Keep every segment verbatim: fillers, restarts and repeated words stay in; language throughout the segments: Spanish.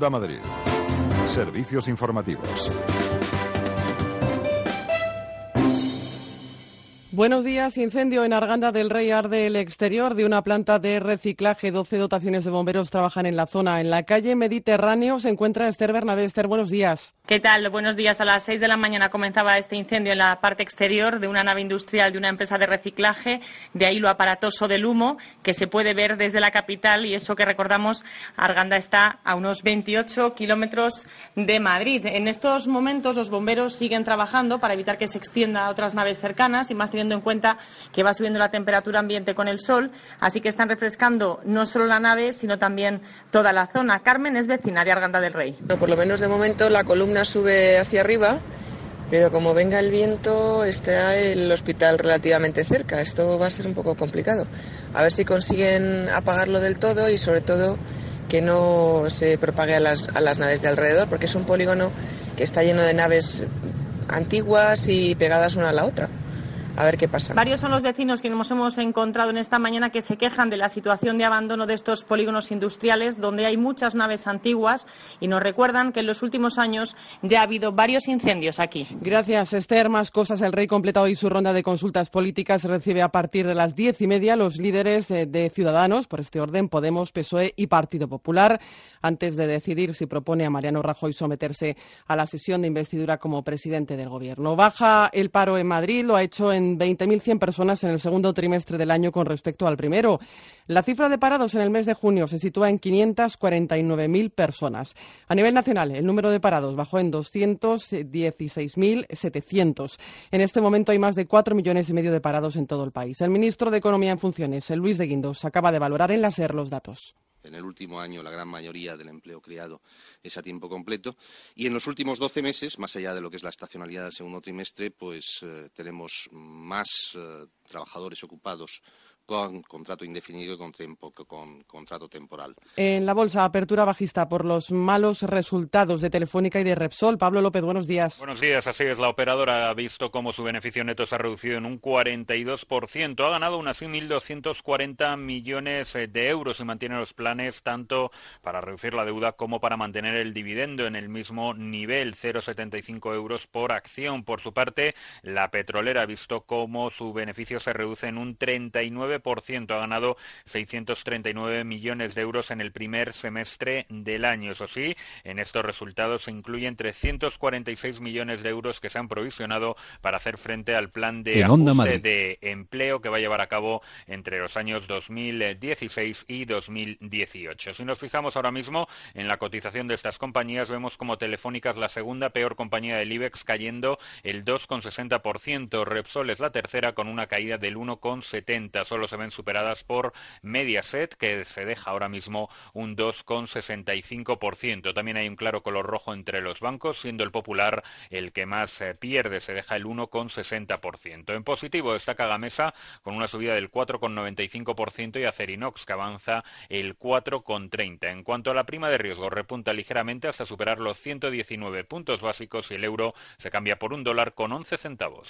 Onda Madrid. Servicios informativos. Buenos días. Incendio en Arganda del Rey. Arde el exterior de una planta de reciclaje. doce dotaciones de bomberos trabajan en la zona. En la calle Mediterráneo se encuentra Esther Bernabé. Esther, buenos días. ¿Qué tal? Buenos días. A las seis de la mañana comenzaba este incendio en la parte exterior de una nave industrial de una empresa de reciclaje. De ahí lo aparatoso del humo que se puede ver desde la capital, y eso que recordamos, Arganda está a unos veintiocho kilómetros de Madrid. En estos momentos los bomberos siguen trabajando para evitar que se extienda a otras naves cercanas, y más teniendo en cuenta que va subiendo la temperatura ambiente con el sol, así que están refrescando no solo la nave, sino también toda la zona. Carmen es vecina de Arganda del Rey. Por lo menos de momento la columna sube hacia arriba, pero como venga el viento está el hospital relativamente cerca. Esto va a ser un poco complicado. A ver si consiguen apagarlo del todo y sobre todo que no se propague a las, a las naves de alrededor, porque es un polígono que está lleno de naves antiguas y pegadas una a la otra. A ver qué pasa. Varios son los vecinos que nos hemos encontrado en esta mañana que se quejan de la situación de abandono de estos polígonos industriales donde hay muchas naves antiguas, y nos recuerdan que en los últimos años ya ha habido varios incendios aquí. Gracias, Esther. Más cosas. El Rey completa hoy su ronda de consultas políticas. Recibe a partir de las diez y media los líderes de Ciudadanos, por este orden, Podemos, P S O E y Partido Popular, antes de decidir si propone a Mariano Rajoy someterse a la sesión de investidura como presidente del Gobierno. Baja el paro en Madrid. Lo ha hecho en veinte mil cien personas en el segundo trimestre del año con respecto al primero. La cifra de parados en el mes de junio se sitúa en quinientas cuarenta y nueve mil personas. A nivel nacional, el número de parados bajó en doscientos dieciséis mil setecientos. En este momento hay más de cuatro millones y medio de parados en todo el país. El ministro de Economía en funciones, Luis de Guindos, acaba de valorar en la SER los datos. En el último año la gran mayoría del empleo creado es a tiempo completo, y en los últimos doce meses, más allá de lo que es la estacionalidad del segundo trimestre, pues eh, tenemos más eh, trabajadores ocupados con contrato indefinido y con, tiempo, con contrato temporal. En la bolsa, apertura bajista por los malos resultados de Telefónica y de Repsol. Pablo López, buenos días. Buenos días, así es. La operadora ha visto cómo su beneficio neto se ha reducido en un cuarenta y dos por ciento. Ha ganado unas mil doscientos cuarenta millones de euros y mantiene los planes tanto para reducir la deuda como para mantener el dividendo en el mismo nivel, cero coma setenta y cinco euros por acción. Por su parte, la petrolera ha visto cómo su beneficio se reduce en un treinta y nueve por ciento. Ha ganado seiscientos treinta y nueve millones de euros en el primer semestre del año. Eso sí, en estos resultados se incluyen trescientos cuarenta y seis millones de euros que se han provisionado para hacer frente al plan de ajuste de empleo que va a llevar a cabo entre los años dos mil dieciséis y dos mil dieciocho. Si nos fijamos ahora mismo en la cotización de estas compañías, vemos como Telefónica es la segunda peor compañía del IBEX, cayendo el dos coma sesenta por ciento. Repsol es la tercera con una caída del uno coma setenta por ciento. Solo se ven superadas por Mediaset, que se deja ahora mismo un dos coma sesenta y cinco por ciento. También hay un claro color rojo entre los bancos, siendo el Popular el que más eh, pierde, se deja el uno coma sesenta por ciento. En positivo destaca Gamesa con una subida del cuatro coma noventa y cinco por ciento y Acerinox, que avanza el cuatro coma treinta por ciento. En cuanto a la prima de riesgo, repunta ligeramente hasta superar los ciento diecinueve puntos básicos y el euro se cambia por un dólar con once centavos.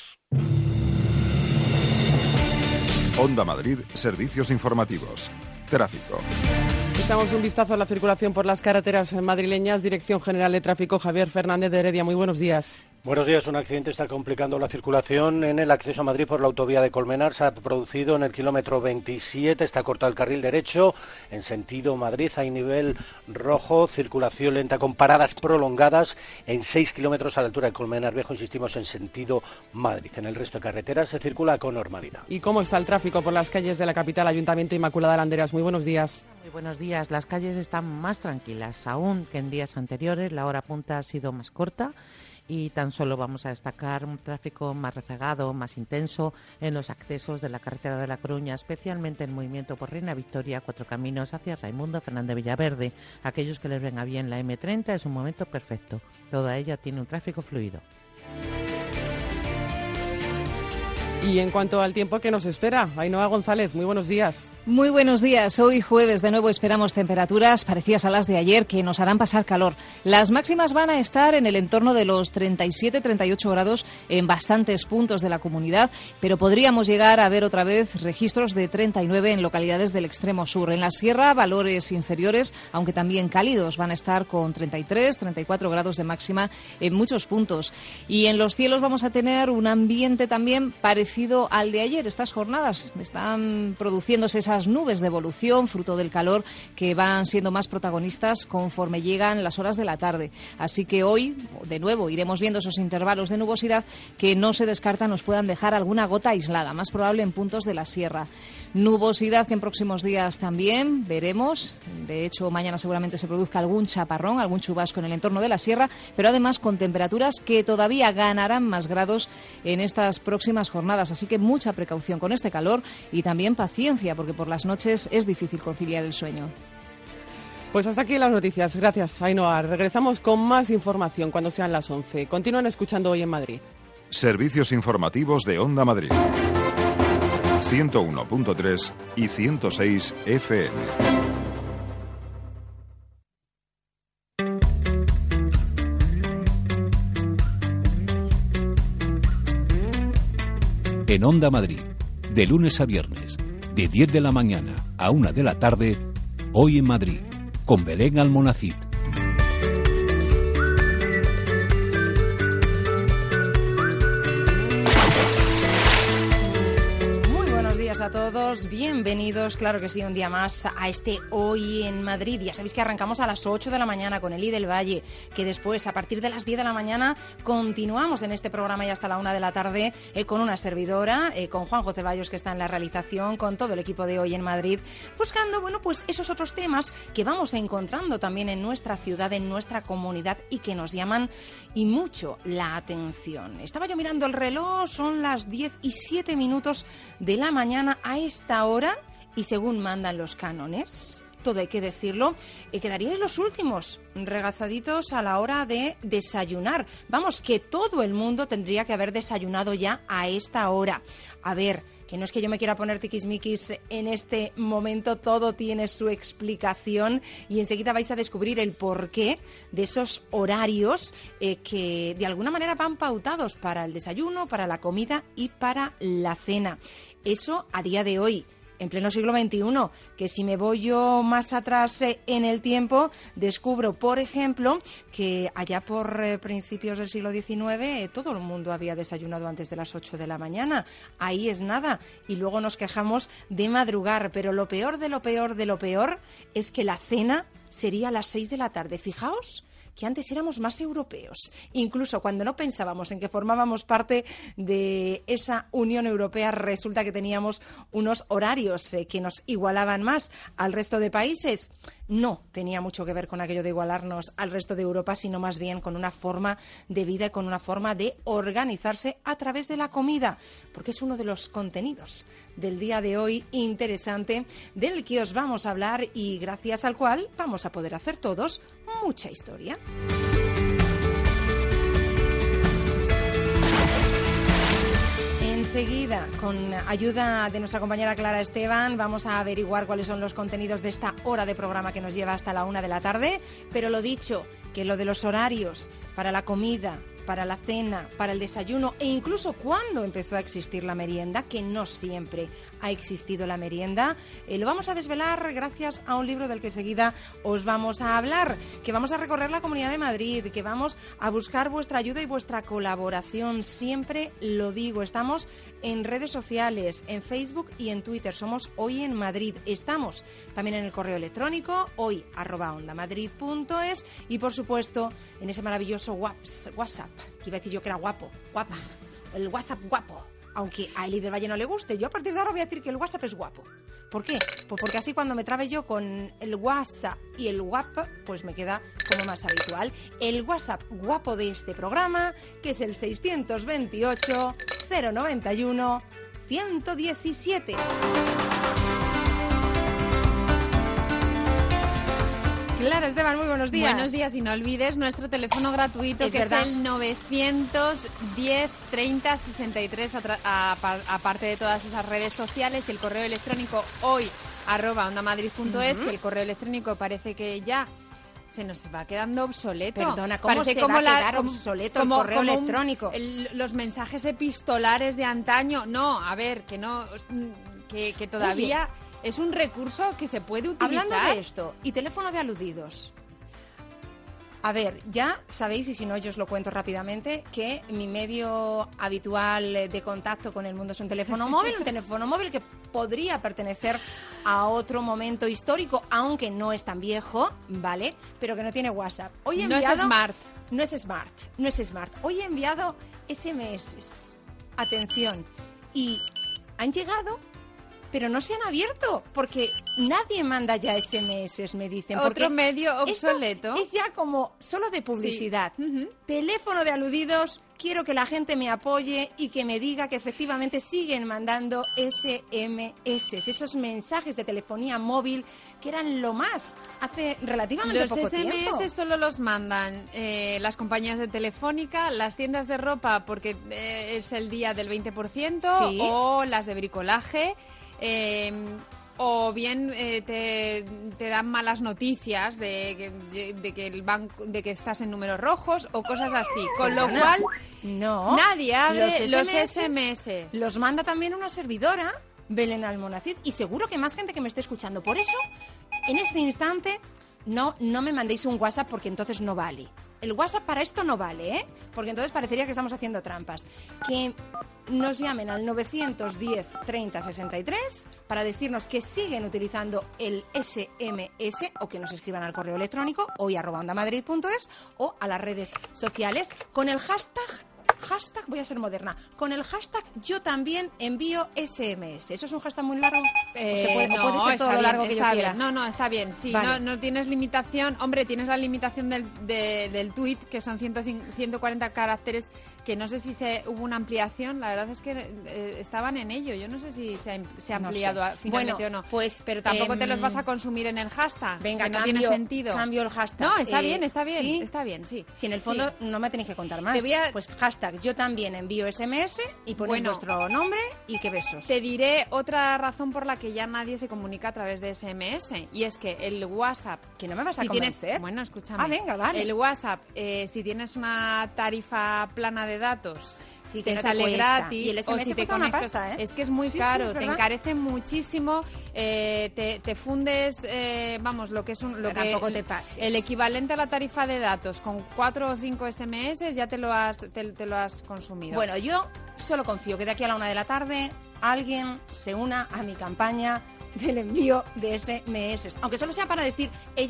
Onda Madrid, servicios informativos. Tráfico. Damos un vistazo a la circulación por las carreteras madrileñas. Dirección General de Tráfico, Javier Fernández de Heredia. Muy buenos días. Buenos días. Un accidente está complicando la circulación en el acceso a Madrid por la autovía de Colmenar. Se ha producido en el kilómetro veintisiete. Está cortado el carril derecho en sentido Madrid. Hay nivel rojo, circulación lenta con paradas prolongadas en seis kilómetros a la altura de Colmenar Viejo. Insistimos, en sentido Madrid. En el resto de carreteras se circula con normalidad. ¿Y cómo está el tráfico por las calles de la capital? Ayuntamiento Inmaculada de Landeras. Muy buenos días. Muy buenos días. Las calles están más tranquilas aún que en días anteriores. La hora punta ha sido más corta. Y tan solo vamos a destacar un tráfico más rezagado, más intenso en los accesos de la carretera de La Coruña, especialmente el movimiento por Reina Victoria, Cuatro Caminos hacia Raimundo Fernández Villaverde. Aquellos que les venga bien la eme treinta es un momento perfecto. Toda ella tiene un tráfico fluido. Y en cuanto al tiempo que nos espera, Ainhoa González, muy buenos días. Muy buenos días. Hoy jueves de nuevo esperamos temperaturas parecidas a las de ayer que nos harán pasar calor. Las máximas van a estar en el entorno de los treinta y siete a treinta y ocho grados en bastantes puntos de la comunidad, pero podríamos llegar a ver otra vez registros de treinta y nueve en localidades del extremo sur. En la sierra, valores inferiores, aunque también cálidos, van a estar con treinta y tres a treinta y cuatro grados de máxima en muchos puntos. Y en los cielos vamos a tener un ambiente también parecido al de ayer. Estas jornadas están produciéndose esas nubes de evolución, fruto del calor, que van siendo más protagonistas conforme llegan las horas de la tarde. Así que hoy, de nuevo, iremos viendo esos intervalos de nubosidad que no se descarta nos puedan dejar alguna gota aislada, más probable en puntos de la sierra. Nubosidad que en próximos días también veremos. De hecho, mañana seguramente se produzca algún chaparrón, algún chubasco en el entorno de la sierra, pero además con temperaturas que todavía ganarán más grados en estas próximas jornadas. Así que mucha precaución con este calor y también paciencia, porque por las noches es difícil conciliar el sueño. Pues hasta aquí las noticias. Gracias, Ainhoa. Regresamos con más información cuando sean las once. Continúan escuchando Hoy en Madrid. Servicios informativos de Onda Madrid. ciento uno punto tres y ciento seis F M. En Onda Madrid, de lunes a viernes, de diez de la mañana a una de la tarde, Hoy en Madrid, con Belén Almonacid. A todos, bienvenidos, claro que sí, un día más a este Hoy en Madrid. Ya sabéis que arrancamos a las ocho de la mañana con Eli del Valle, que después, a partir de las diez de la mañana, continuamos en este programa y hasta la una de la tarde eh, con una servidora, eh, con Juanjo Ceballos, que está en la realización, con todo el equipo de Hoy en Madrid, buscando, bueno, pues esos otros temas que vamos encontrando también en nuestra ciudad, en nuestra comunidad y que nos llaman y mucho la atención. Estaba yo mirando el reloj, son las diez y siete minutos de la mañana a esta hora y según mandan los cánones, todo hay que decirlo, eh, quedaríais los últimos regazaditos a la hora de desayunar. Vamos, que todo el mundo tendría que haber desayunado ya a esta hora. A ver, que no es que yo me quiera poner tiquismiquis en este momento, todo tiene su explicación y enseguida vais a descubrir el porqué de esos horarios eh, que de alguna manera van pautados para el desayuno, para la comida y para la cena. Eso a día de hoy, en pleno siglo veintiuno, que si me voy yo más atrás eh, en el tiempo, descubro, por ejemplo, que allá por eh, principios del siglo diecinueve eh, todo el mundo había desayunado antes de las ocho de la mañana. Ahí es nada. Y luego nos quejamos de madrugar. Pero lo peor de lo peor de lo peor es que la cena sería a las seis de la tarde. Fijaos que antes éramos más europeos. Incluso cuando no pensábamos en que formábamos parte de esa Unión Europea, resulta que teníamos unos horarios eh, que nos igualaban más al resto de países. No tenía mucho que ver con aquello de igualarnos al resto de Europa, sino más bien con una forma de vida y con una forma de organizarse a través de la comida, porque es uno de los contenidos del día de hoy interesante del que os vamos a hablar y gracias al cual vamos a poder hacer todos mucha historia. Enseguida, con ayuda de nuestra compañera Clara Esteban, vamos a averiguar cuáles son los contenidos de esta hora de programa que nos lleva hasta la una de la tarde. Pero lo dicho, que lo de los horarios para la comida, para la cena, para el desayuno e incluso cuando empezó a existir la merienda, que no siempre ha existido la merienda, eh, lo vamos a desvelar gracias a un libro del que enseguida os vamos a hablar, que vamos a recorrer la Comunidad de Madrid, que vamos a buscar vuestra ayuda y vuestra colaboración. Siempre lo digo, estamos en redes sociales, en Facebook y en Twitter, somos Hoy en Madrid. Estamos también en el correo electrónico hoy arroba ondamadrid punto es y por supuesto en ese maravilloso WhatsApp, que iba a decir yo que era guapo, guapa, el WhatsApp guapo, aunque a Eli del Valle no le guste. Yo a partir de ahora voy a decir que el WhatsApp es guapo. ¿Por qué? Pues porque así cuando me trabe yo con el WhatsApp y el WhatsApp, pues me queda como más habitual. El WhatsApp guapo de este programa, que es el seiscientos veintiocho, cero noventa y uno, ciento diecisiete. Clara Esteban, muy buenos días. Buenos días y no olvides nuestro teléfono gratuito, es que verdad. es el novecientos diez treinta sesenta y tres, aparte de todas esas redes sociales, el correo electrónico hoy arroba ondamadrid punto es, uh-huh. que el correo electrónico parece que ya se nos va quedando obsoleto. Perdona, ¿cómo Parece se como va a la, quedar como, obsoleto como, el correo como electrónico? Un, el, los mensajes epistolares de antaño. No, a ver, que no, que, que todavía Oye, es un recurso que se puede utilizar. Hablando de esto, y teléfono de aludidos. A ver, ya sabéis, y si no yo os lo cuento rápidamente, que mi medio habitual de contacto con el mundo es un teléfono móvil, un teléfono móvil que podría pertenecer a otro momento histórico, aunque no es tan viejo, ¿vale? Pero que no tiene WhatsApp. Hoy he enviado, no es smart. No es smart, no es smart. Hoy he enviado ese eme ese. Atención. Y han llegado, pero no se han abierto, porque nadie manda ya ese eme ese, me dicen. Otro medio obsoleto. Es ya como solo de publicidad. Sí. Uh-huh. Teléfono de aludidos, quiero que la gente me apoye y que me diga que efectivamente siguen mandando ese eme ese, esos mensajes de telefonía móvil que eran lo más hace relativamente los poco ese eme ese tiempo. Solo los mandan eh, las compañías de telefónica, las tiendas de ropa porque eh, es el día del veinte por ciento, ¿sí? O las de bricolaje. Eh, o bien eh, te, te dan malas noticias de, de, de que el banco, de que estás en números rojos o cosas así, con lo no, cual no, nadie abre los ese eme ese. Los ese eme ese los manda también una servidora, Belén Almonacid, y seguro que más gente que me esté escuchando. Por eso, en este instante, no, no me mandéis un WhatsApp porque entonces no vale. El WhatsApp para esto no vale, ¿eh? Porque entonces parecería que estamos haciendo trampas. Que nos llamen al novecientos diez treinta sesenta y tres para decirnos que siguen utilizando el ese eme ese o que nos escriban al correo electrónico hoy arroba ondamadrid punto es o a las redes sociales con el hashtag hashtag, voy a ser moderna, con el hashtag yo también envío ese eme ese. ¿Eso es un hashtag muy largo? Eh, ¿O se puede, no, o puede ser todo lo bien, largo que yo está quiera? Bien. No, no, está bien, sí, vale. no, no tienes limitación. Hombre, tienes la limitación del, de, del tweet, que son ciento cuarenta caracteres, que no sé si se, hubo una ampliación. La verdad es que eh, estaban en ello. Yo no sé si se ha, se ha ampliado no sé. finalmente bueno, o no. Pues, pero tampoco eh, te los vas a consumir en el hashtag. Venga, que no cambio, tiene sentido. Cambio el hashtag. No, está eh, bien, está bien, ¿sí? está bien, sí. Si en el fondo sí. no me tenéis que contar más. Te voy a... Pues hashtag yo también envío ese eme ese y ponéis bueno, vuestro nombre y qué besos. Te diré otra razón por la que ya nadie se comunica a través de ese eme ese, y es que el WhatsApp... Que no me vas a si convencer. Tienes, bueno, escúchame. Ah, venga, vale. El WhatsApp, eh, si tienes una tarifa plana de datos... Sí, que te no sale te gratis, y el ese eme ese o si te cuesta una conectas, pasta, ¿eh? es que es muy sí, caro, sí, es te encarece muchísimo, eh, te, te fundes, eh, vamos, lo que es un, lo Pero que tampoco te pases. el equivalente a la tarifa de datos con cuatro o cinco ese eme ese ya te lo has, te, te lo has consumido. Bueno, yo solo confío que de aquí a la una de la tarde alguien se una a mi campaña del envío de ese eme ese, aunque solo sea para decir he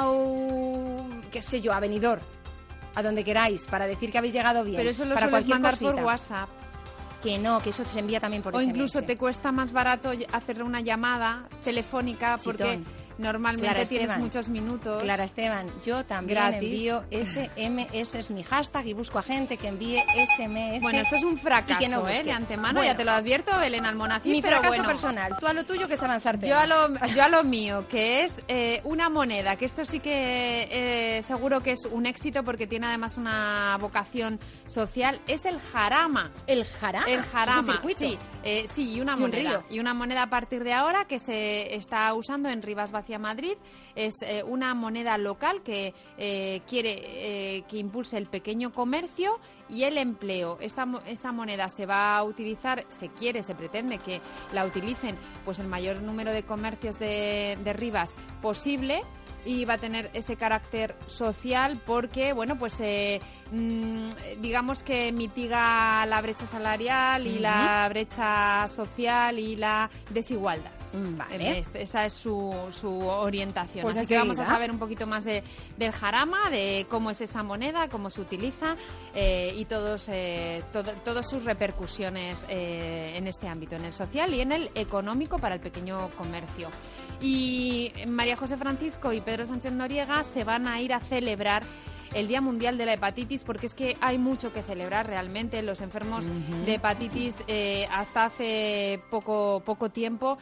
llegado, qué sé yo, a Benidorm, a donde queráis, para decir que habéis llegado bien. Pero eso lo para sueles cualquier mandar cosita. por WhatsApp. Que no, que eso se envía también por o ese eme ese. incluso te cuesta más barato hacer una llamada telefónica porque Chitón. normalmente Clara tienes Esteban, muchos minutos. Clara Esteban, yo también gratis. envío ese eme ese, es mi hashtag, y busco a gente que envíe ese eme ese. Bueno, esto es un fracaso, y que no ¿eh? De antemano, bueno, ya te lo advierto, Belén Almonacid, mi pero fracaso bueno. personal, tú a lo tuyo que es avanzar Yo a, temas. lo, yo a lo mío, que es eh, una moneda, que esto sí que eh, seguro que es un éxito porque tiene además una vocación social, es el jarama. ¿El jarama? El jarama, ¿Es un sí, eh, sí, y una ¿Y un moneda. río? Y una moneda a partir de ahora que se está usando en Rivas Vacia Madrid. Es eh, una moneda local que eh, quiere eh, que impulse el pequeño comercio y el empleo. Esta, esta moneda se va a utilizar, se quiere, se pretende que la utilicen pues el mayor número de comercios de, de Rivas posible. Y va a tener ese carácter social porque, bueno, pues eh, mmm, digamos que mitiga la brecha salarial y uh-huh. la brecha social y la desigualdad. Vale. Este, esa es su, su orientación. Pues Así que vamos a saber un poquito más de, del jarama, de cómo es esa moneda, cómo se utiliza eh, y todos eh, todo, todas sus repercusiones eh, en este ámbito, en el social y en el económico para el pequeño comercio. Y María José Francisco y Pedro Sánchez Noriega se van a ir a celebrar el Día Mundial de la Hepatitis, porque es que hay mucho que celebrar realmente. Los enfermos uh-huh. de hepatitis eh, hasta hace poco, poco tiempo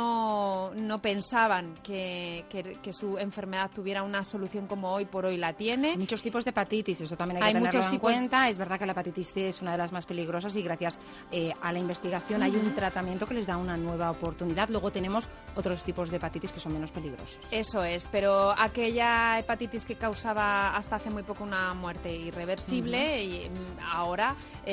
no, no pensaban que, que, que su enfermedad tuviera una solución como hoy por hoy la tiene. Hay muchos tipos de hepatitis, eso también hay que hay tenerlo en tipos... cuenta. Es verdad que la hepatitis C es una de las más peligrosas y gracias eh, a la investigación uh-huh. hay un tratamiento que les da una nueva oportunidad. Luego tenemos otros tipos de hepatitis que son menos peligrosos. Eso es, pero aquella hepatitis que causaba hasta hace muy poco una muerte irreversible uh-huh. y ahora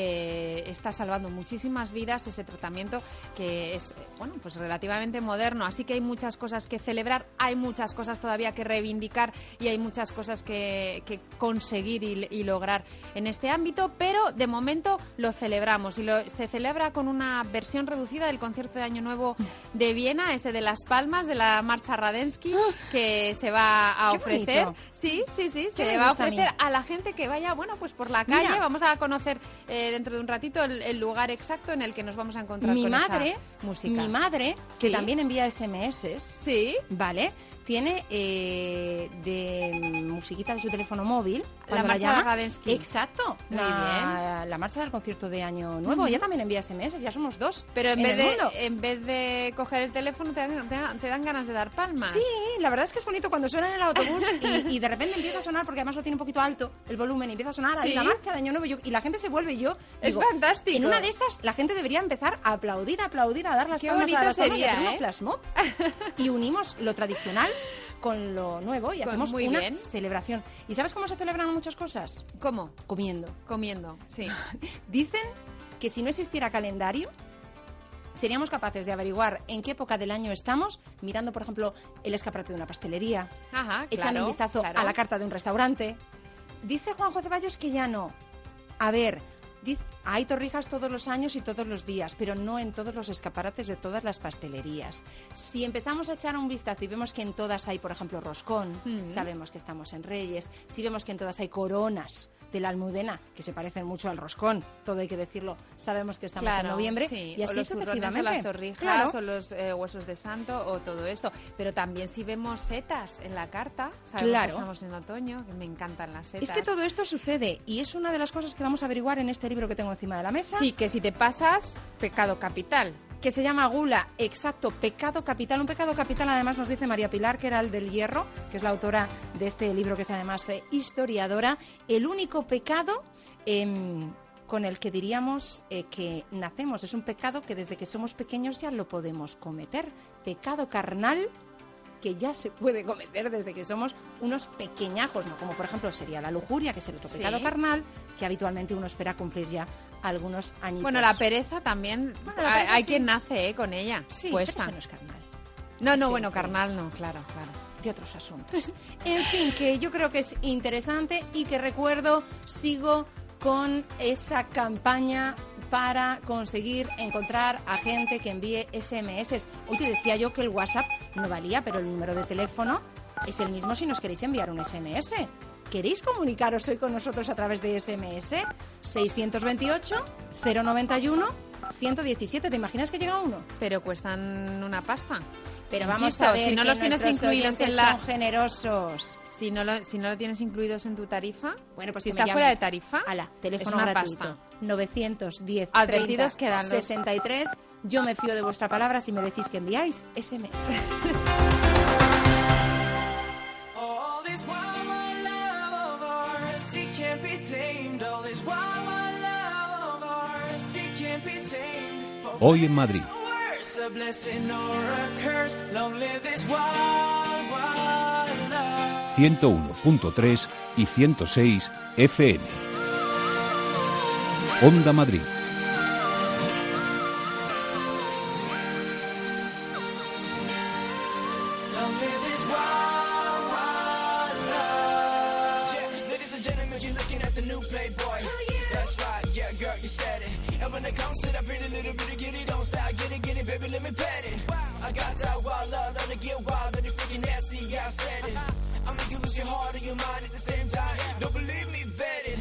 eh, está salvando muchísimas vidas ese tratamiento que es bueno pues relativamente moderno. Así que hay muchas cosas que celebrar, hay muchas cosas todavía que reivindicar y hay muchas cosas que, que conseguir y, y lograr en este ámbito, pero de momento lo celebramos y lo, se celebra con una versión reducida del concierto de Año Nuevo de Viena, ese de Las Palmas, de la Marcha Radetzky, que se va a Qué ofrecer. Bonito. Sí, sí, sí, Qué se va a ofrecer a, a la gente que vaya, bueno, pues por la calle. Mira. Vamos a conocer eh, dentro de un ratito el, el lugar exacto en el que nos vamos a encontrar mi con madre, esa música. Mi madre, ¿Sí? que también envía ese eme ese, sí, ¿vale? Tiene eh, de musiquita de su teléfono móvil la marcha la llama, de Radetzky. Exacto, muy la, bien. La marcha del concierto de Año Nuevo. Uh-huh. Ella también envía ese eme ese, ya somos dos. Pero en, en vez de mundo. en vez de coger el teléfono te dan, te, dan, te dan ganas de dar palmas. Sí, la verdad es que es bonito cuando suena en el autobús y, y de repente empieza a sonar, porque además lo tiene un poquito alto el volumen, y empieza a sonar ahí ¿Sí? la marcha de Año Nuevo y, yo, y la gente se vuelve y yo digo, es fantástico. En una de estas la gente debería empezar a aplaudir, a aplaudir, a dar las Qué palmas bonito a las palmas sería, y hacer ¿eh? una flash mob y unimos lo tradicional con lo nuevo y pues hacemos muy una bien. celebración. ¿Y sabes cómo se celebran muchas cosas? ¿Cómo? Comiendo. Comiendo, sí. Dicen que si no existiera calendario, seríamos capaces de averiguar en qué época del año estamos mirando, por ejemplo, el escaparate de una pastelería, Ajá, echando claro, un vistazo claro. a la carta de un restaurante. Dice Juanjo Ceballos que ya no. A ver, dice, hay torrijas todos los años y todos los días, pero no en todos los escaparates de todas las pastelerías. Si empezamos a echar un vistazo y vemos que en todas hay, por ejemplo, roscón, mm. sabemos que estamos en Reyes. Si vemos que en todas hay coronas de la Almudena, que se parecen mucho al roscón, todo hay que decirlo, sabemos que estamos claro, en noviembre, sí. y así o los sucesivamente. O las torrijas, claro. o los eh, huesos de santo, o todo esto. Pero también si vemos setas en la carta, sabemos claro. que estamos en otoño, que me encantan las setas. Es que todo esto sucede, y es una de las cosas que vamos a averiguar en este libro que tengo encima de la mesa. Sí, que si te pasas, pecado capital. Que se llama Gula, exacto, pecado capital. Un pecado capital, además, nos dice María Pilar, que era el del Hierro, que es la autora de este libro, que es además eh, historiadora. El único pecado eh, con el que diríamos eh, que nacemos. Es un pecado que desde que somos pequeños ya lo podemos cometer. Pecado carnal que ya se puede cometer desde que somos unos pequeñajos, ¿no? Como por ejemplo sería la lujuria, que es el otro sí. pecado carnal, que habitualmente uno espera cumplir ya algunos añitos. Bueno, la pereza también, bueno, la pereza, hay sí. quien nace ¿eh? con ella, sí, cuesta. Pero eso no es carnal. No, no, sí, bueno, sí. carnal no, claro, claro. De otros asuntos. En fin, que yo creo que es interesante y que recuerdo, sigo con esa campaña para conseguir encontrar a gente que envíe ese eme ese. Hoy te decía yo que el WhatsApp no valía, pero el número de teléfono es el mismo si nos queréis enviar un ese eme ese. ¿Queréis comunicaros hoy con nosotros a través de ese eme ese? seiscientos veintiocho, cero noventa y uno, ciento diecisiete. ¿Te imaginas que llega uno? Pero cuestan una pasta. Pero vamos Insisto, a ver, si no que los tienes incluidos en la... son generosos. Si no, lo, si no lo tienes incluidos en tu tarifa, bueno, pues si que está me fuera de tarifa, ala, teléfono es una gratuito. pasta. novecientos diez, Advertidos treinta, quedan los... sesenta y tres. Yo me fío de vuestra palabra si me decís que enviáis ese eme ese. Hoy en Madrid. ciento uno punto tres y ciento seis efe eme. Onda Madrid. I'll make you lose your heart and your mind at the same time. Don't believe me, bet it. I'm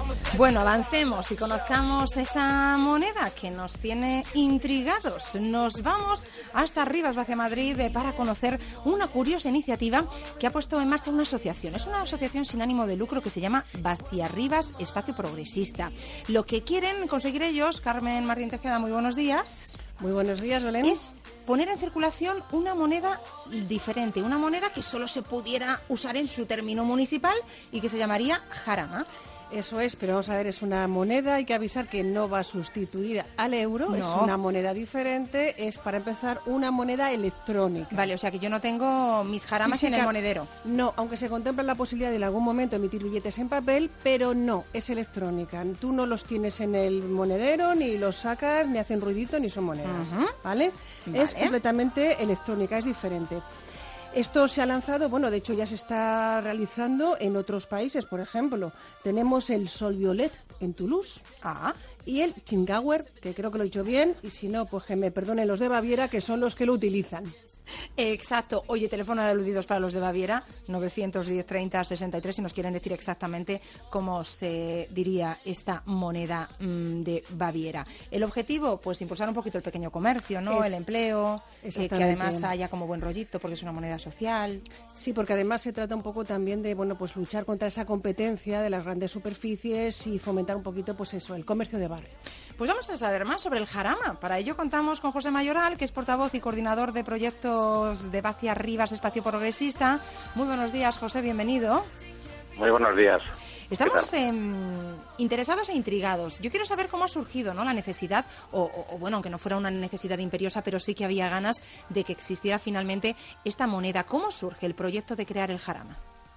Bueno, avancemos y conozcamos esa moneda que nos tiene intrigados. Nos vamos hasta Rivas Vacia Madrid para conocer una curiosa iniciativa que ha puesto en marcha una asociación. Es una asociación sin ánimo de lucro que se llama Vacia Rivas Espacio Progresista. Lo que quieren conseguir ellos, Carmen Martín Tejeda, muy buenos días. Muy buenos días, Belén. Es poner en circulación una moneda diferente, una moneda que solo se pudiera usar en su término municipal y que se llamaría jarama. Eso es, pero vamos a ver, es una moneda, hay que avisar que no va a sustituir al euro, No. es una moneda diferente, es para empezar una moneda electrónica. Vale, o sea que yo no tengo mis jaramas Física, en el monedero. No, aunque se contempla la posibilidad de en algún momento emitir billetes en papel, pero no, es electrónica. Tú no los tienes en el monedero, ni los sacas, ni hacen ruidito, ni son monedas, Ujú. ¿vale? Vale. Es completamente electrónica, es diferente. Esto se ha lanzado, bueno, de hecho ya se está realizando en otros países. Por ejemplo, tenemos el Sol Violet en Toulouse ah. y el Chingauer, que creo que lo he dicho bien, y si no, pues que me perdonen los de Baviera, que son los que lo utilizan. Exacto. Oye, teléfono de aludidos para los de Baviera, novecientos diez treinta sesenta y tres, si nos quieren decir exactamente cómo se diría esta moneda mmm, de Baviera. El objetivo, pues impulsar un poquito el pequeño comercio, ¿no? Es- el empleo, eh, que Exactamente. además haya como buen rollito porque es una moneda social. Sí, porque además se trata un poco también de, bueno, pues luchar contra esa competencia de las grandes superficies y fomentar un poquito, pues eso, el comercio de barrio. Pues vamos a saber más sobre el jarama. Para ello contamos con José Mayoral, que es portavoz y coordinador de proyectos de Vacia Rivas Espacio Progresista. Muy buenos días, José, bienvenido. Muy buenos días. Estamos eh, interesados e intrigados. Yo quiero saber cómo ha surgido, ¿no?, la necesidad, o, o, o bueno, aunque no fuera una necesidad imperiosa, pero sí que había ganas de que existiera finalmente esta moneda. ¿Cómo surge el proyecto de crear el jarama?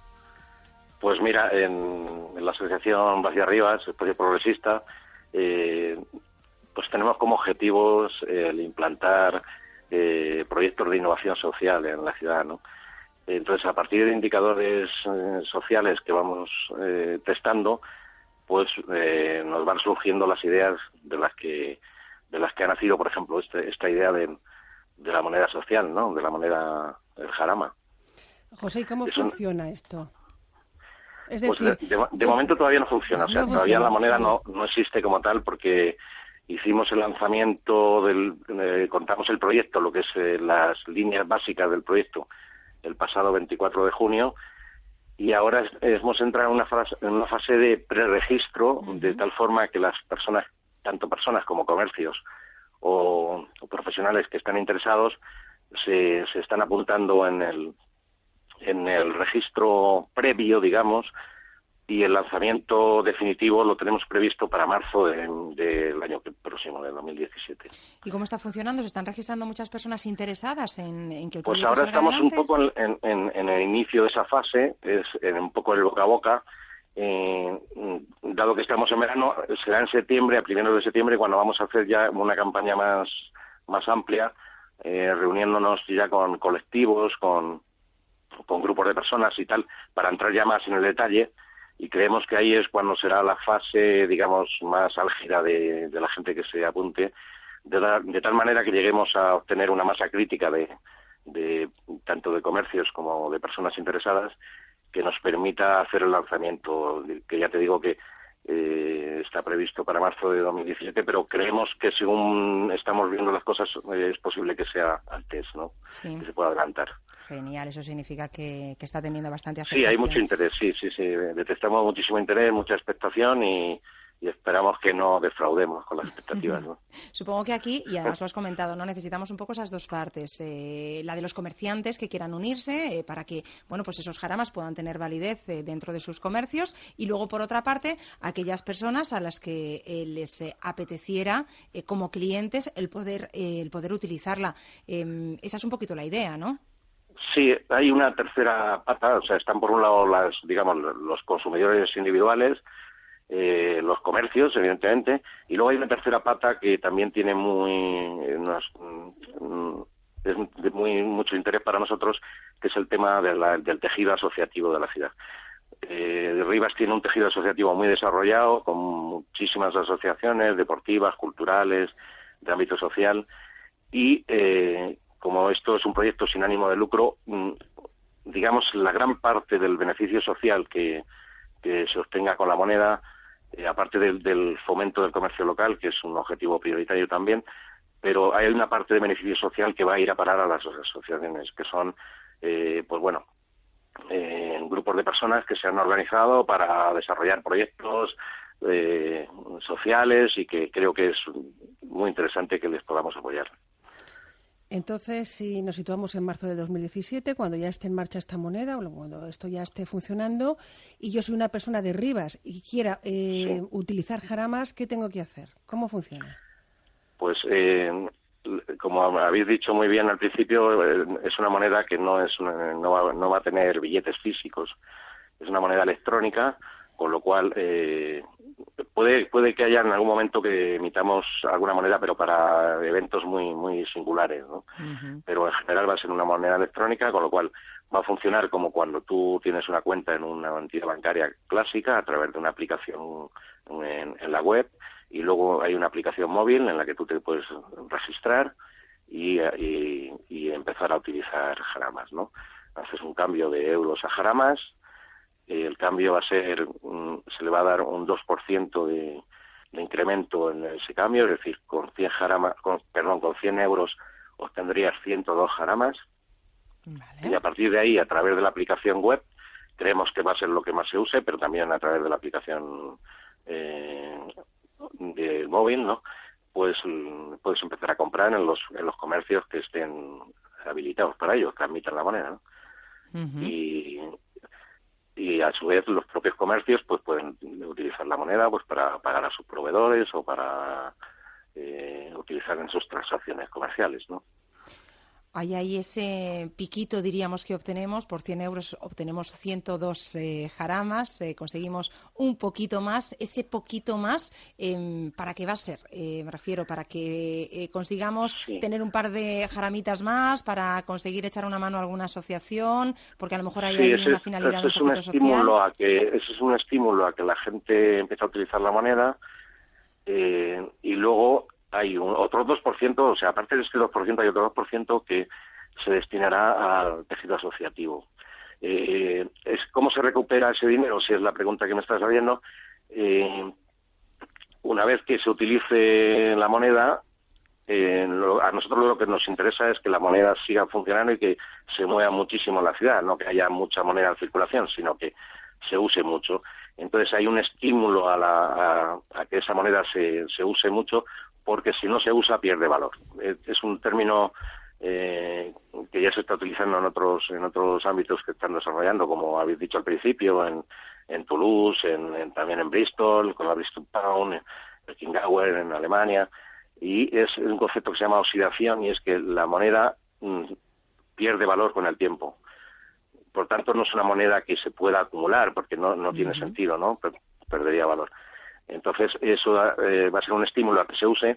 Pues mira, en, en la asociación Vacia Rivas, Espacio Progresista, eh, pues tenemos como objetivos eh, el implantar eh, proyectos de innovación social en la ciudad, ¿no? Entonces, a partir de indicadores eh, sociales que vamos eh, testando, pues eh, nos van surgiendo las ideas de las que de las que ha nacido, por ejemplo, este, esta idea de, de la moneda social, ¿no? De la moneda del jarama. José, ¿y cómo Es un- funciona esto? Es Pues decir, de, de- de momento todavía no funciona, o sea, No todavía funciona, la moneda vale. no, no existe como tal porque hicimos el lanzamiento, del, eh, contamos el proyecto, lo que es eh, las líneas básicas del proyecto, el pasado veinticuatro de junio, y ahora es- hemos entrado en una fase, en una fase de preregistro, de tal forma que las personas, tanto personas como comercios o, o profesionales que están interesados, se, se están apuntando en el en el registro previo, digamos, y el lanzamiento definitivo lo tenemos previsto para marzo de- del año próximo, del dos mil diecisiete. ¿Y cómo está funcionando? ¿Se están registrando muchas personas interesadas en, en que el Pues proyecto ahora salga estamos adelante? un poco en, en- en el inicio de esa fase, es en un poco el boca a boca. Eh, dado que estamos en verano, será en septiembre, a primeros de septiembre, cuando vamos a hacer ya una campaña más, más amplia, eh, reuniéndonos ya con colectivos, con, con grupos de personas y tal, para entrar ya más en el detalle. Y creemos que ahí es cuando será la fase, digamos, más álgida de, de la gente que se apunte, de, la- de tal manera que lleguemos a obtener una masa crítica de, de tanto de comercios como de personas interesadas que nos permita hacer el lanzamiento, que ya te digo que eh, está previsto para marzo de dos mil diecisiete, pero creemos que según estamos viendo las cosas eh, es posible que sea antes, ¿no? Sí. Que se pueda adelantar. Genial, eso significa que, que está teniendo bastante Sí, aceptación. hay mucho interés, sí, sí, sí. Detectamos muchísimo interés, mucha expectación y, y esperamos que no defraudemos con las expectativas, ¿no? Supongo que aquí, y además lo has comentado, no necesitamos un poco esas dos partes. Eh, la de los comerciantes que quieran unirse eh, para que, bueno, pues esos jaramas puedan tener validez eh, dentro de sus comercios, y luego, por otra parte, aquellas personas a las que eh, les eh, apeteciera eh, como clientes el poder, eh, el poder utilizarla. Eh, esa es un poquito la idea, ¿no? Sí, hay una tercera pata, o sea, están por un lado las, digamos, los consumidores individuales, eh, los comercios, evidentemente, y luego hay una tercera pata que también tiene muy, eh, unos, mm, es de muy mucho interés para nosotros, que es el tema de la- del tejido asociativo de la ciudad. Eh, Rivas tiene un tejido asociativo muy desarrollado, con muchísimas asociaciones deportivas, culturales, de ámbito social, y eh, como esto es un proyecto sin ánimo de lucro, mm, digamos, la gran parte del beneficio social que, que se obtenga con la moneda eh, aparte del, del fomento del comercio local, que es un objetivo prioritario también, pero hay una parte de beneficio social que va a ir a parar a las asociaciones, que son, eh, pues bueno, eh, grupos de personas que se han organizado para desarrollar proyectos eh, sociales y que creo que es muy interesante que les podamos apoyar. Entonces, si nos situamos en marzo de dos mil diecisiete, cuando ya esté en marcha esta moneda, o cuando esto ya esté funcionando, y yo soy una persona de Rivas y quiera eh, sí. utilizar jaramas, ¿qué tengo que hacer? ¿Cómo funciona? Pues, eh, como habéis dicho muy bien al principio, eh, es una moneda que no es una, no, va, no va a tener billetes físicos. Es una moneda electrónica, con lo cual eh, puede puede que haya en algún momento que emitamos alguna moneda, pero para eventos muy muy singulares, ¿no? Uh-huh. Pero en general va a ser una moneda electrónica, con lo cual va a funcionar como cuando tú tienes una cuenta en una entidad bancaria clásica a través de una aplicación en, en la web, y luego hay una aplicación móvil en la que tú te puedes registrar y, y, y empezar a utilizar jaramas, ¿no? Haces un cambio de euros a jaramas. El cambio va a ser, se le va a dar un dos por ciento de, de incremento en ese cambio, es decir, con cien jaramas, con, perdón, con cien euros obtendrías ciento dos jaramas. Vale. Y a partir de ahí, a través de la aplicación web, creemos que va a ser lo que más se use, pero también a través de la aplicación eh, del móvil, ¿no? Pues puedes empezar a comprar en los en los comercios que estén habilitados para ello, que admitan la moneda, ¿no? Uh-huh. Y y a su vez los propios comercios pues pueden utilizar la moneda pues para pagar a sus proveedores o para eh, utilizar en sus transacciones comerciales, ¿no? Hay ahí ese piquito, diríamos, que obtenemos. Por cien euros obtenemos ciento dos eh, jaramas, eh, conseguimos un poquito más. Ese poquito más, eh, ¿para qué va a ser? Eh, me refiero, para que eh, consigamos sí. tener un par de jaramitas más, para conseguir echar una mano a alguna asociación, porque a lo mejor hay sí, ahí una es, finalidad ese un es poquito un estímulo social. A que, ese es un estímulo a que la gente empiece a utilizar la moneda eh, y luego hay un, otro dos por ciento, o sea, aparte de este dos por ciento hay otro dos por ciento que se destinará al tejido asociativo. Eh, es ¿Cómo se recupera ese dinero? Si es la pregunta que me estás haciendo. Eh, una vez que se utilice la moneda, eh, lo, a nosotros lo que nos interesa es que la moneda siga funcionando y que se mueva muchísimo en la ciudad, no que haya mucha moneda en circulación, sino que se use mucho. Entonces hay un estímulo a, la, a, a que esa moneda se, se use mucho, porque si no se usa pierde valor. Es un término eh, que ya se está utilizando en otros en otros ámbitos que están desarrollando, como habéis dicho al principio, en, en Toulouse, en, en, también en Bristol, con la Bristol Pound, en Kingauer, en Alemania, y es un concepto que se llama oxidación, y es que la moneda mm, pierde valor con el tiempo. Por tanto, no es una moneda que se pueda acumular, porque no, no tiene uh-huh. sentido, ¿no? Perdería valor. Entonces, eso eh, va a ser un estímulo a que se use.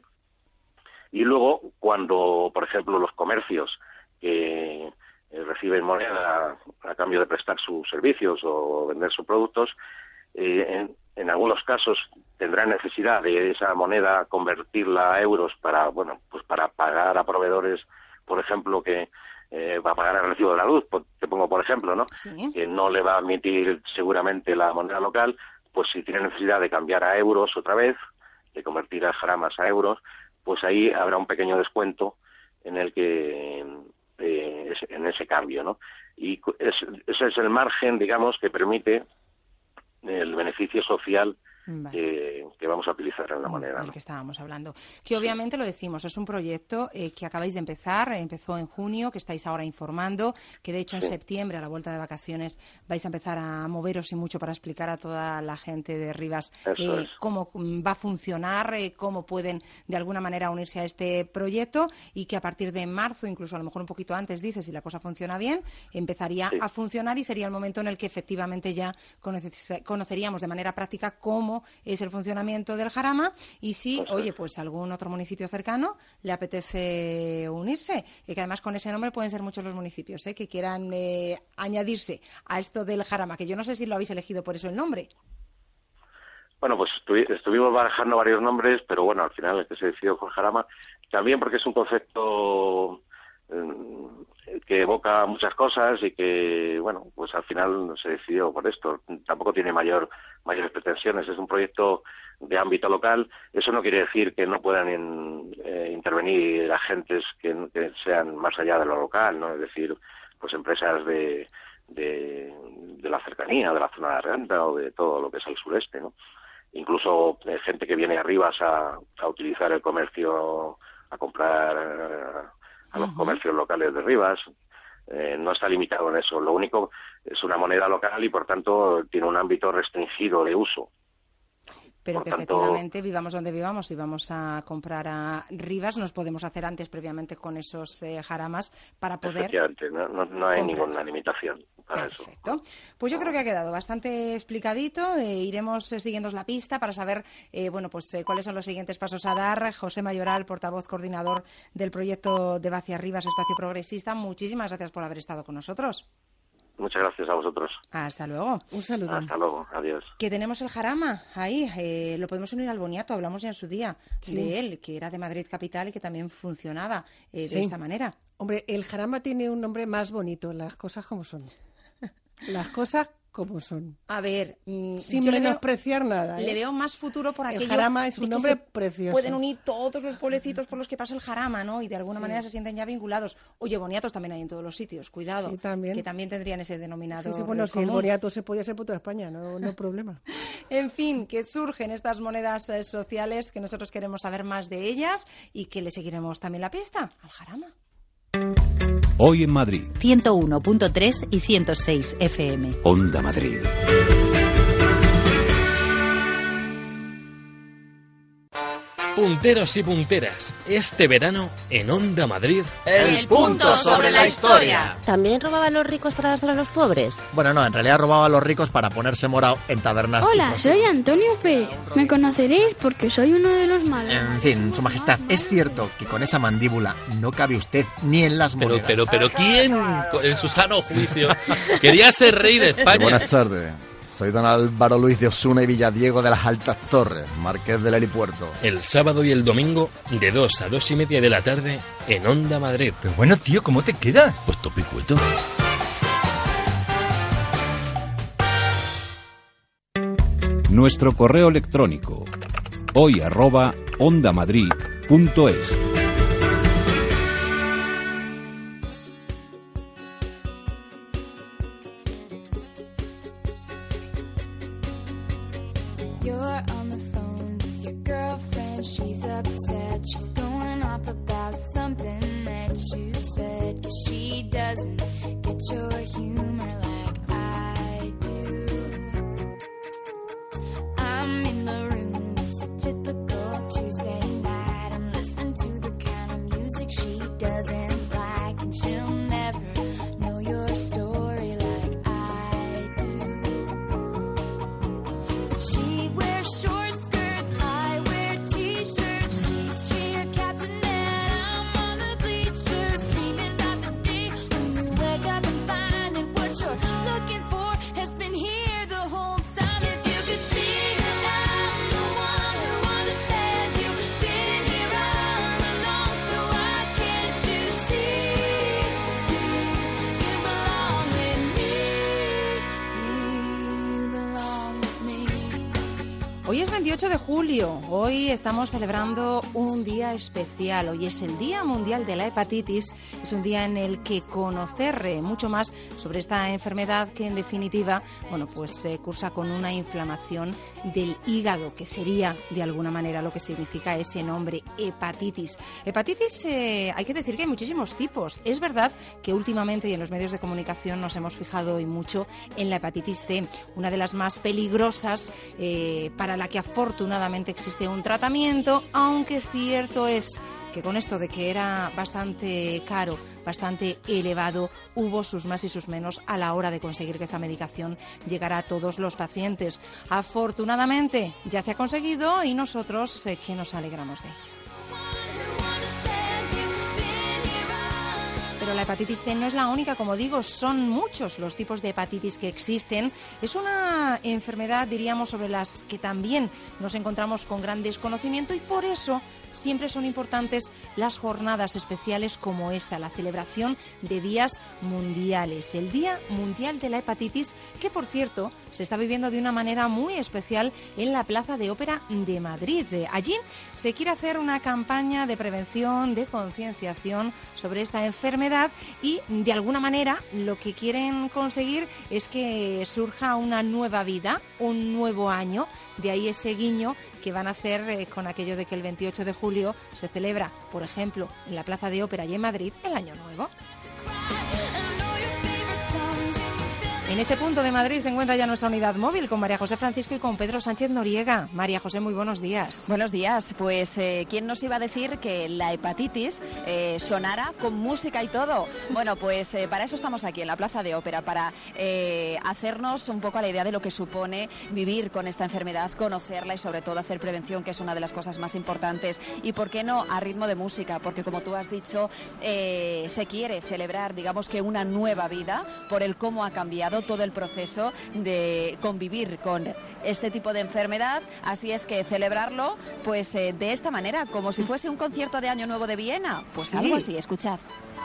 Y luego, cuando, por ejemplo, los comercios que eh, reciben moneda a, a cambio de prestar sus servicios o vender sus productos, eh, en, en algunos casos tendrán necesidad de esa moneda convertirla a euros para, bueno, pues para pagar a proveedores, por ejemplo, que eh, va a pagar el recibo de la luz, te pongo por ejemplo, ¿no? Sí. Que no le va a admitir seguramente la moneda local. Pues si tiene necesidad de cambiar a euros otra vez, de convertir a jaramas a euros, pues ahí habrá un pequeño descuento en el que eh, en ese cambio, ¿no? Y es, ese es el margen, digamos, que permite el beneficio social vale. que, que vamos a utilizar en la moneda, del ¿no? que estábamos hablando. Que obviamente lo decimos, es un proyecto eh, que acabáis de empezar, empezó en junio, que estáis ahora informando, que de hecho en sí. septiembre, a la vuelta de vacaciones, vais a empezar a moveros y mucho para explicar a toda la gente de Rivas eh, es. cómo va a funcionar, eh, cómo pueden de alguna manera unirse a este proyecto, y que a partir de marzo, incluso a lo mejor un poquito antes, dice, si la cosa funciona bien, empezaría sí. a funcionar, y sería el momento en el que efectivamente ya conoceríamos de manera práctica cómo es el funcionamiento del jarama, y si, pues oye, pues algún otro municipio cercano le apetece unirse, y que además con ese nombre pueden ser muchos los municipios ¿eh? que quieran eh, añadirse a esto del jarama, que yo no sé si lo habéis elegido por eso el nombre. Bueno, pues estuvi- estuvimos barajando varios nombres, pero bueno, al final el que se decidió fue jarama, también porque es un concepto que evoca muchas cosas y que, bueno, pues al final se decidió por esto. Tampoco tiene mayor mayores pretensiones. Es un proyecto de ámbito local. Eso no quiere decir que no puedan in, eh, intervenir agentes que, que sean más allá de lo local, ¿no? Es decir, pues empresas de, de, de la cercanía, de la zona de Arganda o de todo lo que es el sureste, ¿no? Incluso eh, gente que viene arriba a, a utilizar el comercio, a comprar eh, a los uh-huh. comercios locales de Rivas. Eh, no está limitado en eso. Lo único es una moneda local y, por tanto, tiene un ámbito restringido de uso. Pero por que tanto, efectivamente, vivamos donde vivamos, si vamos a comprar a Rivas, nos podemos hacer antes previamente con esos eh, jaramas para poder... Efectivamente, no, no, no hay comprar. Ninguna limitación para Perfecto. eso. Pues yo creo que ha quedado bastante explicadito. Eh, iremos eh, siguiendo la pista para saber eh, bueno, pues eh, cuáles son los siguientes pasos a dar. José Mayoral, portavoz coordinador del proyecto de Vacia Rivas, Espacio Progresista, muchísimas gracias por haber estado con nosotros. Muchas gracias a vosotros. Hasta luego. Un saludo. Hasta luego. Adiós. Que tenemos el jarama ahí. Eh, lo podemos unir al boniato. Hablamos ya en su día sí. de él, que era de Madrid capital y que también funcionaba eh, de sí. esta manera. Hombre, el jarama tiene un nombre más bonito. Las cosas como son. Las cosas como son. A ver, mmm, sin yo menospreciar le veo, nada. ¿eh? Le veo más futuro por aquello. El jarama es un nombre precioso. Pueden unir todos los pueblecitos por los que pasa el jarama, ¿no? Y de alguna sí. manera se sienten ya vinculados. Oye, boniatos también hay en todos los sitios. Cuidado. Sí, también. Que también tendrían ese denominador. Sí, sí, bueno, si el boniato se podía hacer por toda España, no, no problema. En fin, que surgen estas monedas eh, sociales, que nosotros queremos saber más de ellas y que le seguiremos también la pista al jarama. Hoy en Madrid. ciento uno punto tres y ciento seis F M. Onda Madrid. Punteros y punteras, este verano en Onda Madrid... El punto sobre la historia. ¿También robaban los ricos para dárselo a los pobres? Bueno, no, en realidad robaban los ricos para ponerse morado en tabernas. Hola, soy Antonio Pérez. Me conoceréis porque soy uno de los malos. En fin, su majestad, es cierto que con esa mandíbula no cabe usted ni en las monedas. Pero, pero, pero, ¿quién, en su sano juicio, quería ser rey de España? Buenas tardes. Soy don Álvaro Luis de Osuna y Villadiego de las Altas Torres, marqués del helipuerto. El sábado y el domingo, de dos a dos y media de la tarde, en Onda Madrid. Pero bueno, tío, ¿cómo te quedas? Pues topicueto. Nuestro correo electrónico, hoy arroba ondamadrid punto es. Hoy es veintiocho de julio, hoy estamos celebrando un día especial, hoy es el Día Mundial de la Hepatitis, es un día en el que conocer eh, mucho más sobre esta enfermedad que en definitiva, bueno, pues se eh, cursa con una inflamación del hígado, que sería de alguna manera lo que significa ese nombre, hepatitis. Hepatitis, eh, hay que decir que hay muchísimos tipos, es verdad que últimamente y en los medios de comunicación nos hemos fijado y mucho en la hepatitis C, una de las más peligrosas eh, para la que afortunadamente existe un tratamiento, aunque cierto es que con esto de que era bastante caro, bastante elevado, hubo sus más y sus menos a la hora de conseguir que esa medicación llegara a todos los pacientes. Afortunadamente ya se ha conseguido y nosotros eh, que nos alegramos de ello. Pero la hepatitis C no es la única, como digo, son muchos los tipos de hepatitis que existen. Es una enfermedad, diríamos, sobre las que también nos encontramos con gran desconocimiento y por eso siempre son importantes las jornadas especiales como esta, la celebración de días mundiales. El Día Mundial de la Hepatitis, que por cierto se está viviendo de una manera muy especial en la Plaza de Ópera de Madrid. Allí se quiere hacer una campaña de prevención, de concienciación sobre esta enfermedad y de alguna manera lo que quieren conseguir es que surja una nueva vida, un nuevo año. De ahí ese guiño que van a hacer eh, con aquello de que el veintiocho de julio se celebra, por ejemplo, en la Plaza de Ópera y en Madrid, el Año Nuevo. En ese punto de Madrid se encuentra ya nuestra unidad móvil con María José Francisco y con Pedro Sánchez Noriega. María José, muy buenos días. Buenos días. Pues, eh, ¿quién nos iba a decir que la hepatitis eh, sonara con música y todo? Bueno, pues eh, para eso estamos aquí en la Plaza de Ópera, para eh, hacernos un poco a la idea de lo que supone vivir con esta enfermedad, conocerla y sobre todo hacer prevención, que es una de las cosas más importantes. Y ¿por qué no a ritmo de música? Porque como tú has dicho, eh, se quiere celebrar, digamos que una nueva vida por el cómo ha cambiado todo el proceso de convivir con este tipo de enfermedad, así es que celebrarlo pues eh, de esta manera, como si fuese un concierto de Año Nuevo de Viena, pues sí. Algo así, escuchad.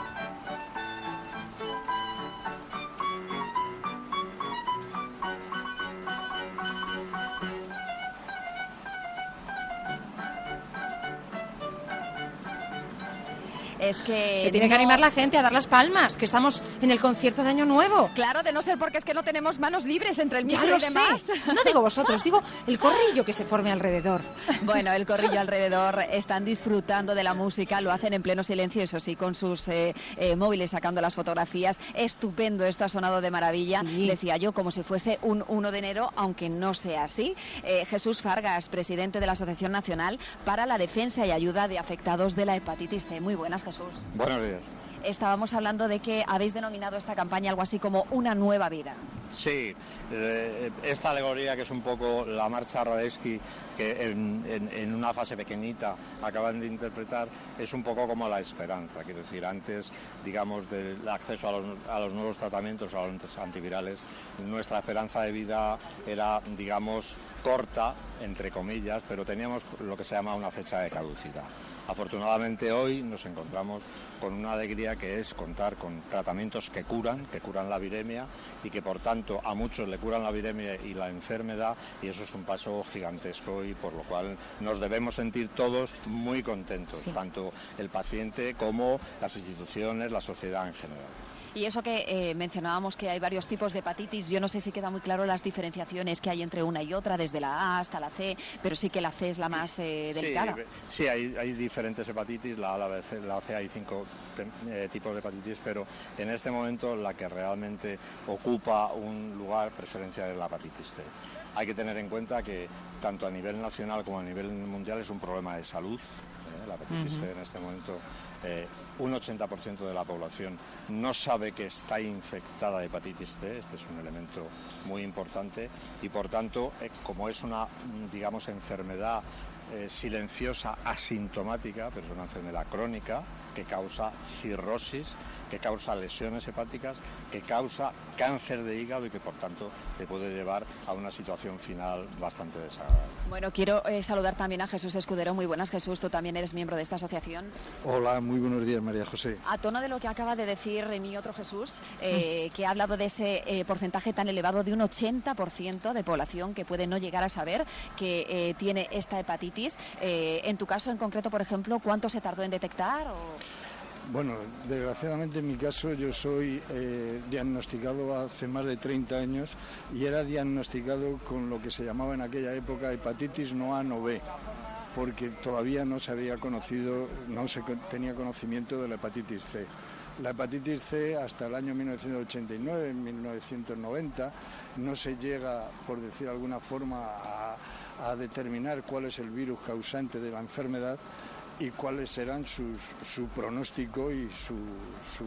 Es que se tiene no... que animar la gente a dar las palmas, que estamos en el concierto de Año Nuevo. Claro, de no ser porque es que no tenemos manos libres entre el micro ya lo y demás. Sé. No digo vosotros, digo el corrillo que se forme alrededor. Bueno, el corrillo alrededor están disfrutando de la música, lo hacen en pleno silencio, eso sí, con sus eh, eh, móviles sacando las fotografías. Estupendo, esto ha sonado de maravilla. Sí. Decía yo, como si fuese un uno de enero, aunque no sea así. Eh, Jesús Fargas, presidente de la Asociación Nacional para la Defensa y Ayuda de Afectados de la Hepatitis C. Muy buenas, Jesús. Buenos días. Estábamos hablando de que habéis denominado esta campaña algo así como una nueva vida. Sí, eh, esta alegoría que es un poco la marcha Radetzky, que en, en, en una fase pequeñita acaban de interpretar, es un poco como la esperanza. Quiero decir, antes, digamos, del acceso a los, a los nuevos tratamientos, a los antivirales, nuestra esperanza de vida era, digamos, corta, entre comillas, pero teníamos lo que se llama una fecha de caducidad. Afortunadamente hoy nos encontramos con una alegría que es contar con tratamientos que curan, que curan la viremia y que por tanto a muchos le curan la viremia y la enfermedad, y eso es un paso gigantesco y por lo cual nos debemos sentir todos muy contentos, sí. Tanto el paciente como las instituciones, la sociedad en general. Y eso que eh, mencionábamos que hay varios tipos de hepatitis, yo no sé si queda muy claro las diferenciaciones que hay entre una y otra, desde la A hasta la C, pero sí que la C es la más eh, delicada. Sí, sí hay, hay diferentes hepatitis, la A, la B, la C, hay cinco eh, tipos de hepatitis, pero en este momento la que realmente ocupa un lugar preferencial es la hepatitis C. Hay que tener en cuenta que tanto a nivel nacional como a nivel mundial es un problema de salud. ¿eh? La hepatitis uh-huh. C en este momento... Eh, un ochenta por ciento de la población no sabe que está infectada de hepatitis C, este es un elemento muy importante y por tanto, eh, como es una, digamos, enfermedad eh, silenciosa, asintomática, pero es una enfermedad crónica que causa cirrosis, que causa lesiones hepáticas, que causa cáncer de hígado y que por tanto te puede llevar a una situación final bastante desagradable. Bueno, quiero eh, saludar también a Jesús Escudero. Muy buenas, Jesús, tú también eres miembro de esta asociación. Hola, muy buenos días, María José. A tono de lo que acaba de decir mi otro Jesús, eh, mm. que ha hablado de ese eh, porcentaje tan elevado de un ochenta por ciento de población que puede no llegar a saber que eh, tiene esta hepatitis. Eh, en tu caso en concreto, por ejemplo, ¿cuánto se tardó en detectar? O... Bueno, desgraciadamente en mi caso yo soy eh, diagnosticado hace más de treinta años y era diagnosticado con lo que se llamaba en aquella época hepatitis no A, no B, porque todavía no se había conocido, no se tenía conocimiento de la hepatitis C. La hepatitis C hasta el año mil novecientos ochenta y nueve, mil novecientos noventa, no se llega, por decir de alguna forma, a, a determinar cuál es el virus causante de la enfermedad y cuáles serán sus, su pronóstico y su, su,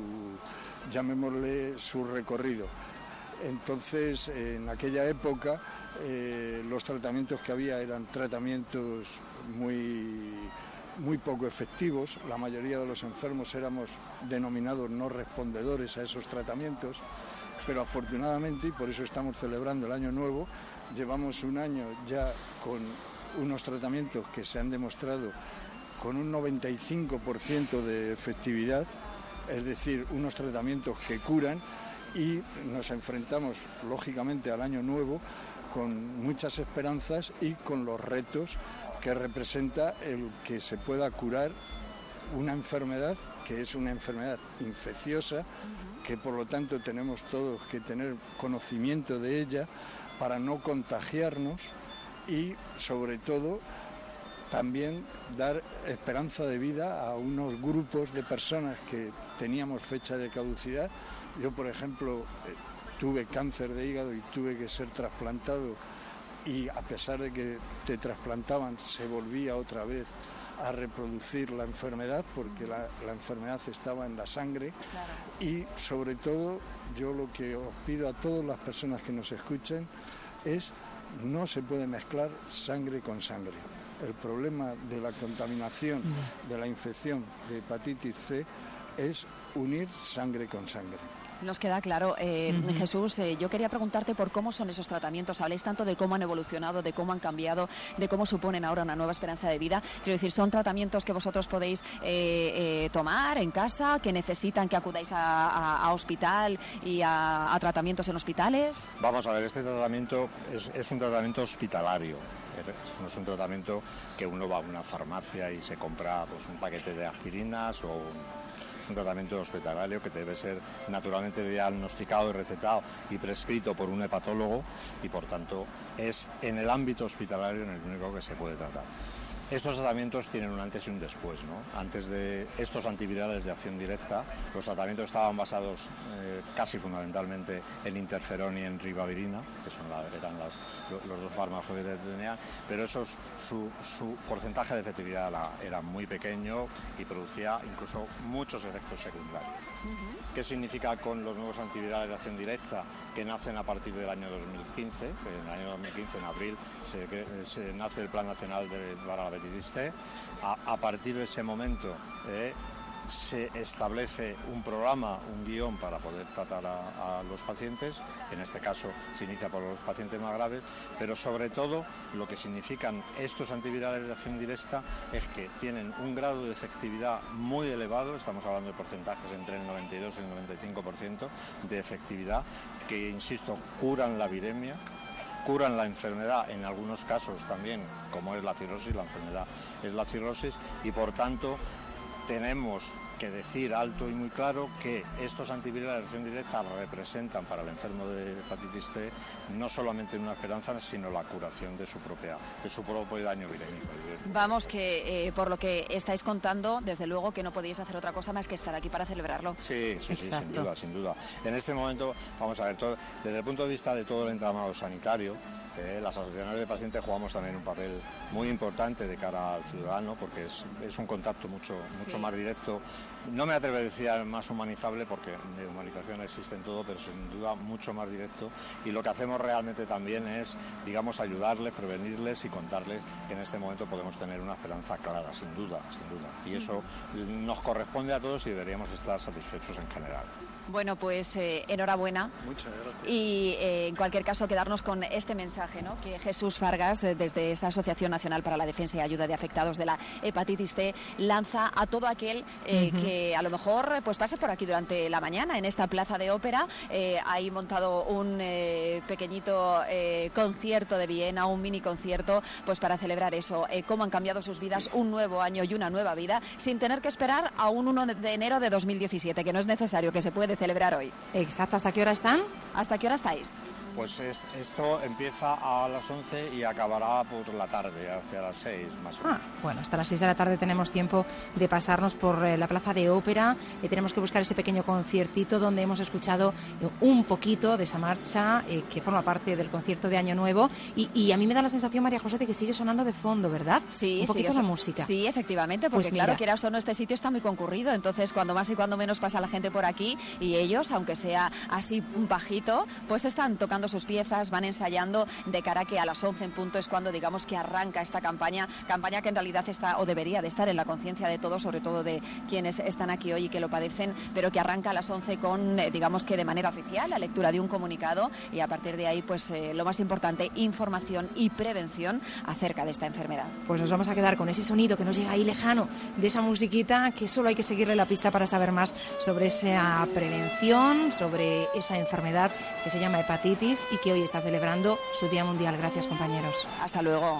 llamémosle, su recorrido. Entonces, en aquella época, eh, los tratamientos que había eran tratamientos muy, muy poco efectivos. La mayoría de los enfermos éramos denominados no respondedores a esos tratamientos, pero afortunadamente, y por eso estamos celebrando el Año Nuevo, llevamos un año ya con unos tratamientos que se han demostrado con un noventa y cinco por ciento de efectividad, es decir, unos tratamientos que curan, y nos enfrentamos lógicamente al año nuevo con muchas esperanzas y con los retos que representa el que se pueda curar una enfermedad que es una enfermedad infecciosa, que por lo tanto tenemos todos que tener conocimiento de ella para no contagiarnos y sobre todo también dar esperanza de vida a unos grupos de personas que teníamos fecha de caducidad. Yo, por ejemplo, eh, tuve cáncer de hígado y tuve que ser trasplantado, y a pesar de que te trasplantaban se volvía otra vez a reproducir la enfermedad porque la, la enfermedad estaba en la sangre. Claro. Y sobre todo yo lo que os pido a todas las personas que nos escuchen es: no se puede mezclar sangre con sangre. El problema de la contaminación, de la infección de hepatitis C, es unir sangre con sangre. Nos queda claro. Eh, uh-huh. Jesús, eh, yo quería preguntarte por cómo son esos tratamientos. Habléis tanto de cómo han evolucionado, de cómo han cambiado, de cómo suponen ahora una nueva esperanza de vida. Quiero decir, ¿son tratamientos que vosotros podéis eh, eh, tomar en casa, que necesitan que acudáis a, a, a hospital y a, a tratamientos en hospitales? Vamos a ver, este tratamiento es, es un tratamiento hospitalario. No es un tratamiento que uno va a una farmacia y se compra pues un paquete de aspirinas o un... Es un tratamiento hospitalario que debe ser naturalmente diagnosticado y recetado y prescrito por un hepatólogo, y por tanto es en el ámbito hospitalario en el único que se puede tratar. Estos tratamientos tienen un antes y un después, ¿no? Antes de estos antivirales de acción directa, los tratamientos estaban basados eh, casi fundamentalmente en interferón y en ribavirina, que son la, eran las, los dos fármacos que tenían, pero esos, su, su porcentaje de efectividad la, era muy pequeño y producía incluso muchos efectos secundarios. Uh-huh. ¿Qué significa con los nuevos antivirales de acción directa que nacen a partir del año dos mil quince? En el año dos mil quince, en abril, se, se nace el Plan Nacional de, para la hepatitis C. A, a partir de ese momento eh, se establece un programa, un guión para poder tratar a, a los pacientes. En este caso se inicia por los pacientes más graves, pero sobre todo lo que significan estos antivirales de acción directa es que tienen un grado de efectividad muy elevado. Estamos hablando de porcentajes entre el noventa y dos y el noventa y cinco por ciento de efectividad, que, insisto, curan la viremia, curan la enfermedad en algunos casos también, como es la cirrosis. La enfermedad es la cirrosis, y por tanto tenemos que decir alto y muy claro que estos antivirales de acción directa representan para el enfermo de hepatitis C no solamente una esperanza, sino la curación de su propia de su propio daño virémico. Vamos, que eh, por lo que estáis contando, desde luego que no podéis hacer otra cosa más que estar aquí para celebrarlo. Sí, sí, sí, sin duda, sin duda. En este momento, vamos a ver, todo, desde el punto de vista de todo el entramado sanitario, eh, las asociaciones de pacientes jugamos también un papel muy importante de cara al ciudadano, porque es, es un contacto mucho, mucho sí. más directo. No me atrevo a decir más humanizable, porque de humanización existe en todo, pero sin duda mucho más directo, y lo que hacemos realmente también es, digamos, ayudarles, prevenirles y contarles que en este momento podemos tener una esperanza clara, sin duda, sin duda, y eso nos corresponde a todos y deberíamos estar satisfechos en general. Bueno, pues eh, enhorabuena. Muchas gracias. Y eh, en cualquier caso quedarnos con este mensaje, ¿no?, que Jesús Fargas, eh, desde esta Asociación Nacional para la Defensa y Ayuda de Afectados de la Hepatitis C, lanza a todo aquel eh, uh-huh. que a lo mejor pues pase por aquí durante la mañana en esta plaza de ópera. Eh, hay montado un eh, pequeñito eh, concierto de Viena, un mini concierto, pues para celebrar eso, eh, cómo han cambiado sus vidas, un nuevo año y una nueva vida, sin tener que esperar a un uno de enero de dos mil diecisiete, que no es necesario, que se puede celebrar hoy. Exacto. ¿Hasta qué hora están? ¿Hasta qué hora estáis? Pues es, esto empieza a las once y acabará por la tarde, hacia las seis más o menos. Ah, bueno, hasta las seis de la tarde tenemos tiempo de pasarnos por eh, la plaza de ópera. Eh, tenemos que buscar ese pequeño conciertito donde hemos escuchado eh, un poquito de esa marcha eh, que forma parte del concierto de Año Nuevo. Y, y a mí me da la sensación, María José, de que sigue sonando de fondo, ¿verdad? Sí, un poquito sí, la música. Sí, efectivamente, porque pues claro, mira. quieras o no, este sitio está muy concurrido. Entonces, cuando más y cuando menos pasa la gente por aquí, y ellos, aunque sea así un bajito, pues están tocando preparando sus piezas, van ensayando de cara a que a las once en punto es cuando digamos que arranca esta campaña, campaña que en realidad está o debería de estar en la conciencia de todos, sobre todo de quienes están aquí hoy y que lo padecen, pero que arranca a las once con, eh, digamos que de manera oficial, la lectura de un comunicado y a partir de ahí, pues eh, lo más importante, información y prevención acerca de esta enfermedad. Pues nos vamos a quedar con ese sonido que nos llega ahí lejano, de esa musiquita que solo hay que seguirle la pista para saber más sobre esa prevención, sobre esa enfermedad que se llama hepatitis y que hoy está celebrando su Día Mundial. Gracias, compañeros. Hasta luego.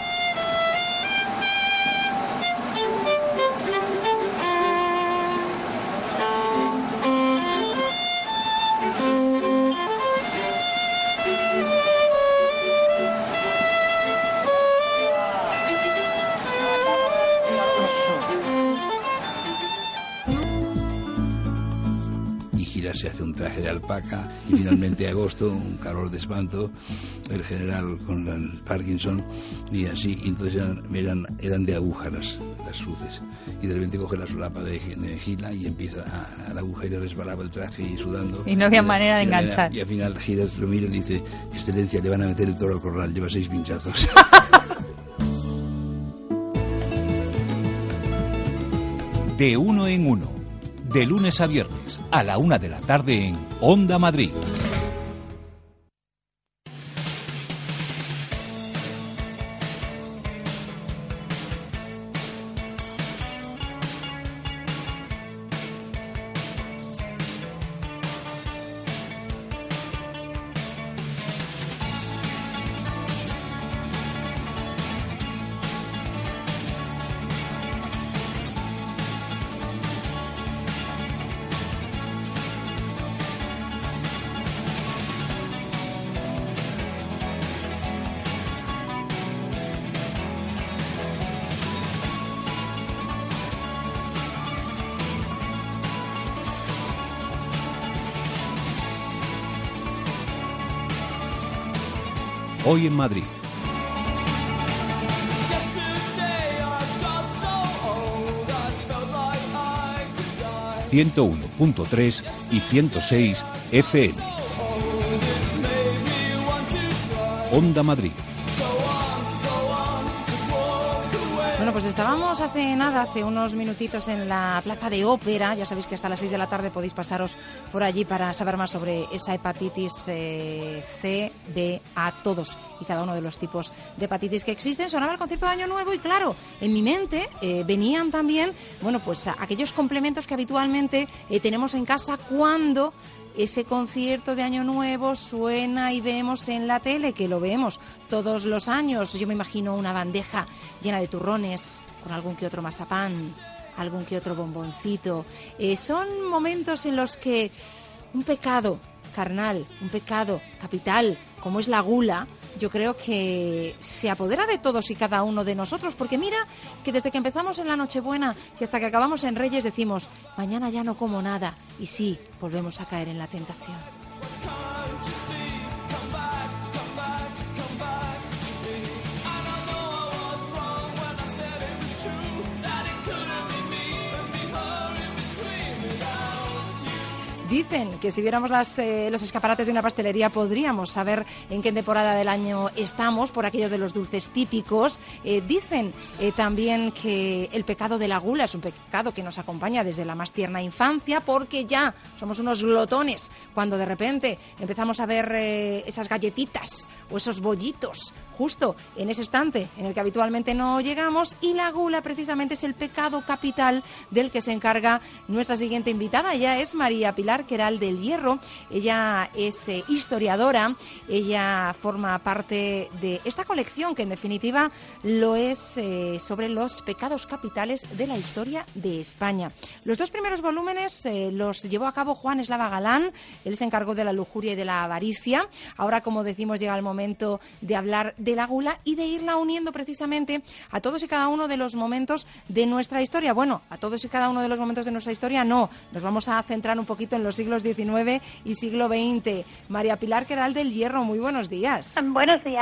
Se hace un traje de alpaca y finalmente agosto, un calor de espanto, el general con el Parkinson y así, y entonces eran, eran, eran de aguja las, las luces y de repente coge la solapa de, de Gila y empieza a, a la aguja y le resbalaba el traje y sudando y no había y, manera de y, enganchar y al final Gila lo mira y le dice: Excelencia, le van a meter el toro al corral, lleva seis pinchazos. De uno en uno, de lunes a viernes, a la una de la tarde en Onda Madrid. Hoy en Madrid. ciento uno punto tres y ciento seis F M. Onda Madrid. Bueno, pues estábamos hace nada, hace unos minutitos en la Plaza de Ópera. Ya sabéis que hasta las seis de la tarde podéis pasaros por allí para saber más sobre esa hepatitis eh, C, B, A, todos y cada uno de los tipos de hepatitis que existen. Sonaba el concierto de Año Nuevo y claro, en mi mente eh, venían también, bueno, pues aquellos complementos que habitualmente eh, tenemos en casa cuando ese concierto de Año Nuevo suena y vemos en la tele, que lo vemos todos los años. Yo me imagino una bandeja llena de turrones, con algún que otro mazapán, algún que otro bomboncito. Eh, son momentos en los que un pecado carnal, un pecado capital, como es la gula, yo creo que se apodera de todos y cada uno de nosotros, porque mira que desde que empezamos en la Nochebuena y hasta que acabamos en Reyes decimos, mañana ya no como nada, y sí, volvemos a caer en la tentación. Dicen que si viéramos las, eh, los escaparates de una pastelería podríamos saber en qué temporada del año estamos, por aquello de los dulces típicos. Eh, dicen eh, también que el pecado de la gula es un pecado que nos acompaña desde la más tierna infancia, porque ya somos unos glotones cuando de repente empezamos a ver eh, esas galletitas o esos bollitos justo en ese estante en el que habitualmente no llegamos, y la gula precisamente es el pecado capital del que se encarga nuestra siguiente invitada. Ella es María Pilar Queralt del Hierro. Ella es eh, historiadora, ella forma parte de esta colección que en definitiva lo es eh, sobre los pecados capitales de la historia de España. Los dos primeros volúmenes eh, los llevó a cabo Juan Eslava Galán. Él se encargó de la lujuria y de la avaricia. Ahora, como decimos, llega el momento de hablar de la gula y de irla uniendo precisamente a todos y cada uno de los momentos de nuestra historia. Bueno, a todos y cada uno de los momentos de nuestra historia no, nos vamos a centrar un poquito en los siglos diecinueve y siglo veinte. María Pilar Queralt del Hierro, muy buenos días. Buenos días.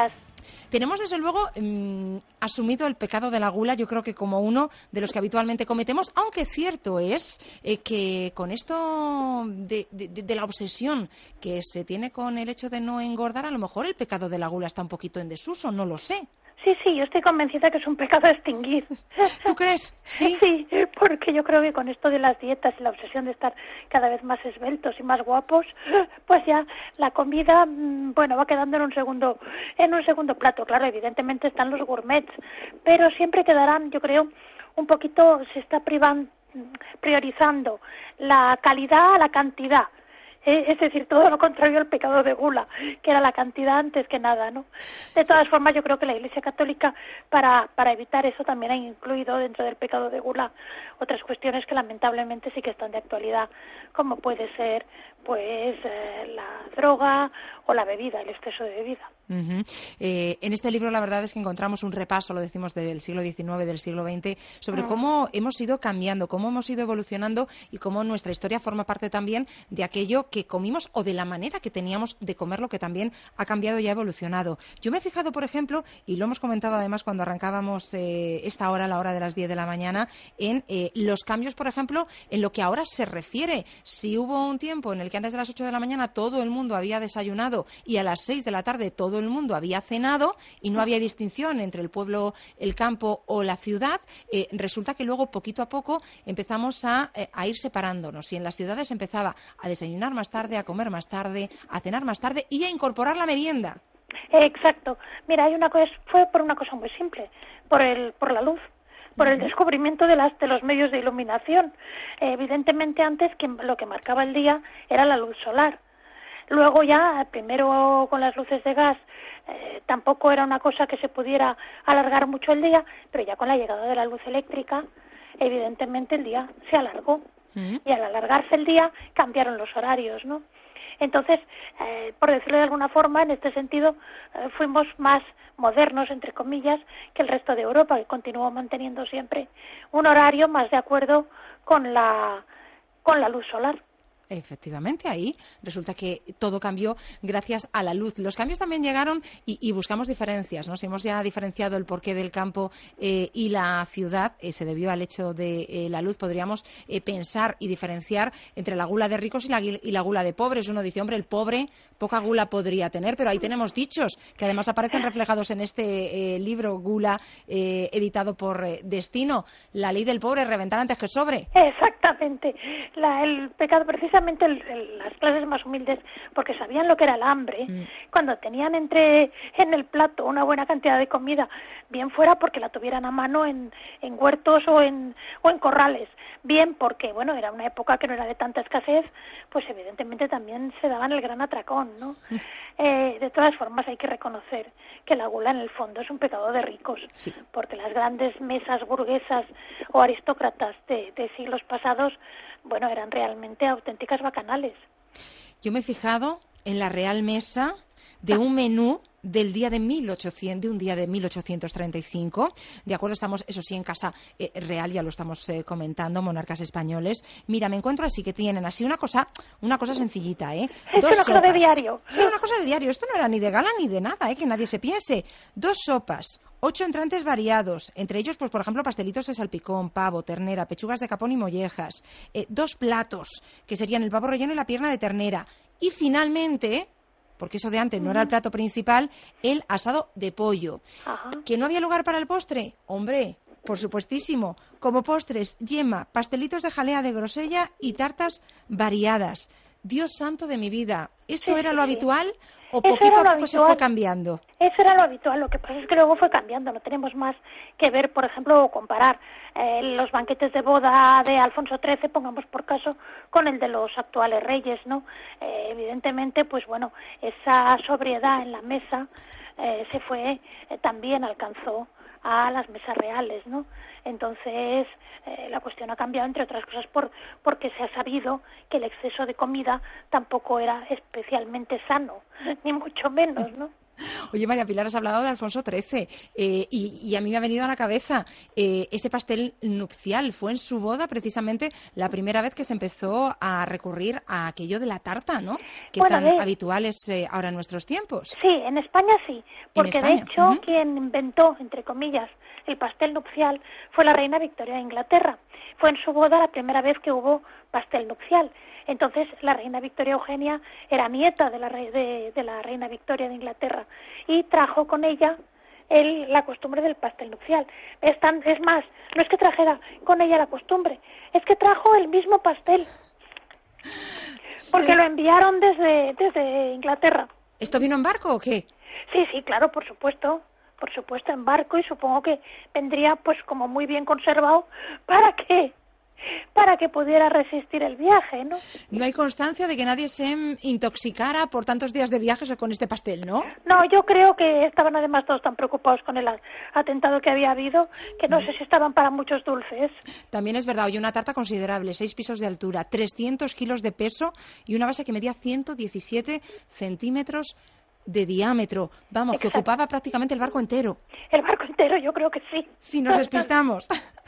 Tenemos, desde luego, mmm, asumido el pecado de la gula, yo creo que como uno de los que habitualmente cometemos, aunque cierto es eh, que con esto de, de, de la obsesión que se tiene con el hecho de no engordar, a lo mejor el pecado de la gula está un poquito en desuso, no lo sé. Sí, sí, yo estoy convencida que es un pecado a extinguir. ¿Tú crees? Sí. Sí, porque yo creo que con esto de las dietas y la obsesión de estar cada vez más esbeltos y más guapos, pues ya la comida, bueno, va quedando en un segundo, en un segundo plato. Claro, evidentemente están los gourmets, pero siempre quedarán, yo creo, un poquito, se está privan, priorizando la calidad a la cantidad. Es decir, todo lo contrario al pecado de gula, que era la cantidad antes que nada, ¿no? De todas formas, yo creo que la Iglesia Católica, para, para evitar eso, también ha incluido dentro del pecado de gula otras cuestiones que lamentablemente sí que están de actualidad, como puede ser, pues, eh, la droga o la bebida, el exceso de bebida. Uh-huh. Eh, en este libro la verdad es que encontramos un repaso, lo decimos, del siglo diecinueve, del siglo veinte, sobre uh-huh. cómo hemos ido cambiando, cómo hemos ido evolucionando y cómo nuestra historia forma parte también de aquello que comimos o de la manera que teníamos de comerlo, que también ha cambiado y ha evolucionado. Yo me he fijado, por ejemplo, y lo hemos comentado además cuando arrancábamos eh, esta hora, la hora de las diez de la mañana, en eh, los cambios, por ejemplo, en lo que ahora se refiere. Si hubo un tiempo en el que antes de las ocho de la mañana todo el mundo había desayunado y a las seis de la tarde todo el mundo había cenado y no había distinción entre el pueblo, el campo o la ciudad, eh, resulta que luego poquito a poco empezamos a, eh, a ir separándonos y en las ciudades empezaba a desayunar más tarde, a comer más tarde, a cenar más tarde y a incorporar la merienda. Exacto. Mira, hay una cosa, fue por una cosa muy simple, por el, por la luz. Por el descubrimiento de, las, de los medios de iluminación. Eh, evidentemente antes que lo que marcaba el día era la luz solar. Luego ya, primero con las luces de gas, eh, tampoco era una cosa que se pudiera alargar mucho el día, pero ya con la llegada de la luz eléctrica, evidentemente el día se alargó. Uh-huh. Y al alargarse el día cambiaron los horarios, ¿no? Entonces, eh, por decirlo de alguna forma, en este sentido, eh, fuimos más modernos, entre comillas, que el resto de Europa, que continuó manteniendo siempre un horario más de acuerdo con la, con la luz solar. Efectivamente, ahí resulta que todo cambió gracias a la luz. Los cambios también llegaron y, y buscamos diferencias, ¿no? Si hemos ya diferenciado el porqué del campo eh, y la ciudad, eh, se debió al hecho de eh, la luz. Podríamos eh, pensar y diferenciar entre la gula de ricos y la, y la gula de pobres. Uno dice, hombre, el pobre poca gula podría tener, pero ahí tenemos dichos que además aparecen reflejados en este eh, libro, Gula, eh, editado por eh, Destino. La ley del pobre, reventar antes que sobre. Exactamente. La, el pecado precisamente El, el, las clases más humildes, porque sabían lo que era el hambre, mm. cuando tenían entre en el plato una buena cantidad de comida, bien fuera porque la tuvieran a mano en, en huertos o en, o en corrales, bien porque, bueno, era una época que no era de tanta escasez, pues evidentemente también se daban el gran atracón, ¿no? Mm. Eh, de todas formas hay que reconocer que la gula en el fondo es un pecado de ricos, sí. porque las grandes mesas burguesas o aristócratas de, de siglos pasados, bueno, eran realmente auténticas bacanales. Yo me he fijado en la Real Mesa de un menú del día de mil ochocientos, de un día de mil ochocientos treinta y cinco. De acuerdo, estamos, eso sí, en casa eh, real, ya lo estamos eh, comentando, monarcas españoles. Mira, me encuentro así que tienen así una cosa, una cosa sencillita, ¿eh? Es una cosa de diario. Sí, una cosa de diario. Esto no era ni de gala ni de nada, ¿eh? Que nadie se piense. Dos sopas, ocho entrantes variados, entre ellos, pues por ejemplo, pastelitos de salpicón, pavo, ternera, pechugas de capón y mollejas. Eh, dos platos, que serían el pavo relleno y la pierna de ternera. Y finalmente, porque eso de antes no era el plato principal, el asado de pollo. Ajá. ¿Que no había lugar para el postre? Hombre, por supuestísimo. Como postres, yema, pastelitos de jalea de grosella y tartas variadas. Dios santo de mi vida, ¿esto sí, era lo habitual o poquito a poco habitual. Se fue cambiando? Eso era lo habitual, lo que pasa es que luego fue cambiando, no tenemos más que ver, por ejemplo, o comparar eh, los banquetes de boda de Alfonso trece, pongamos por caso, con el de los actuales reyes, ¿no? Eh, evidentemente, pues bueno, esa sobriedad en la mesa eh, se fue, eh, también alcanzó a las mesas reales, ¿no? Entonces, eh, la cuestión ha cambiado, entre otras cosas, por porque se ha sabido que el exceso de comida tampoco era especialmente sano, ni mucho menos, ¿no? Oye, María Pilar, has hablado de Alfonso trece eh, y, y a mí me ha venido a la cabeza eh, ese pastel nupcial. Fue en su boda precisamente la primera vez que se empezó a recurrir a aquello de la tarta, ¿no? Que Bueno, tan a ver. habitual es eh, ahora en nuestros tiempos. Sí, en España sí, porque España, de hecho ujú. quien inventó, entre comillas, el pastel nupcial fue la reina Victoria de Inglaterra. Fue en su boda la primera vez que hubo pastel nupcial. Entonces la reina Victoria Eugenia era nieta de la, re- de, de la reina Victoria de Inglaterra y trajo con ella el, la costumbre del pastel nupcial. Es, tan, es más, no es que trajera con ella la costumbre, es que trajo el mismo pastel. Porque Sí. lo enviaron desde, desde Inglaterra. ¿Esto vino en barco o qué? Sí, sí, claro, por supuesto, por supuesto en barco y supongo que vendría pues como muy bien conservado para que para que pudiera resistir el viaje, ¿no? No hay constancia de que nadie se mm, intoxicara por tantos días de viajes con este pastel, ¿no? No, yo creo que estaban además todos tan preocupados con el a- atentado que había habido que no sé si estaban para muchos dulces. También es verdad, hoy una tarta considerable, seis pisos de altura, trescientos kilos de peso y una base que medía ciento diecisiete centímetros de diámetro. Vamos, que Exacto. ocupaba prácticamente el barco entero. El barco entero, yo creo que sí. Si nos despistamos.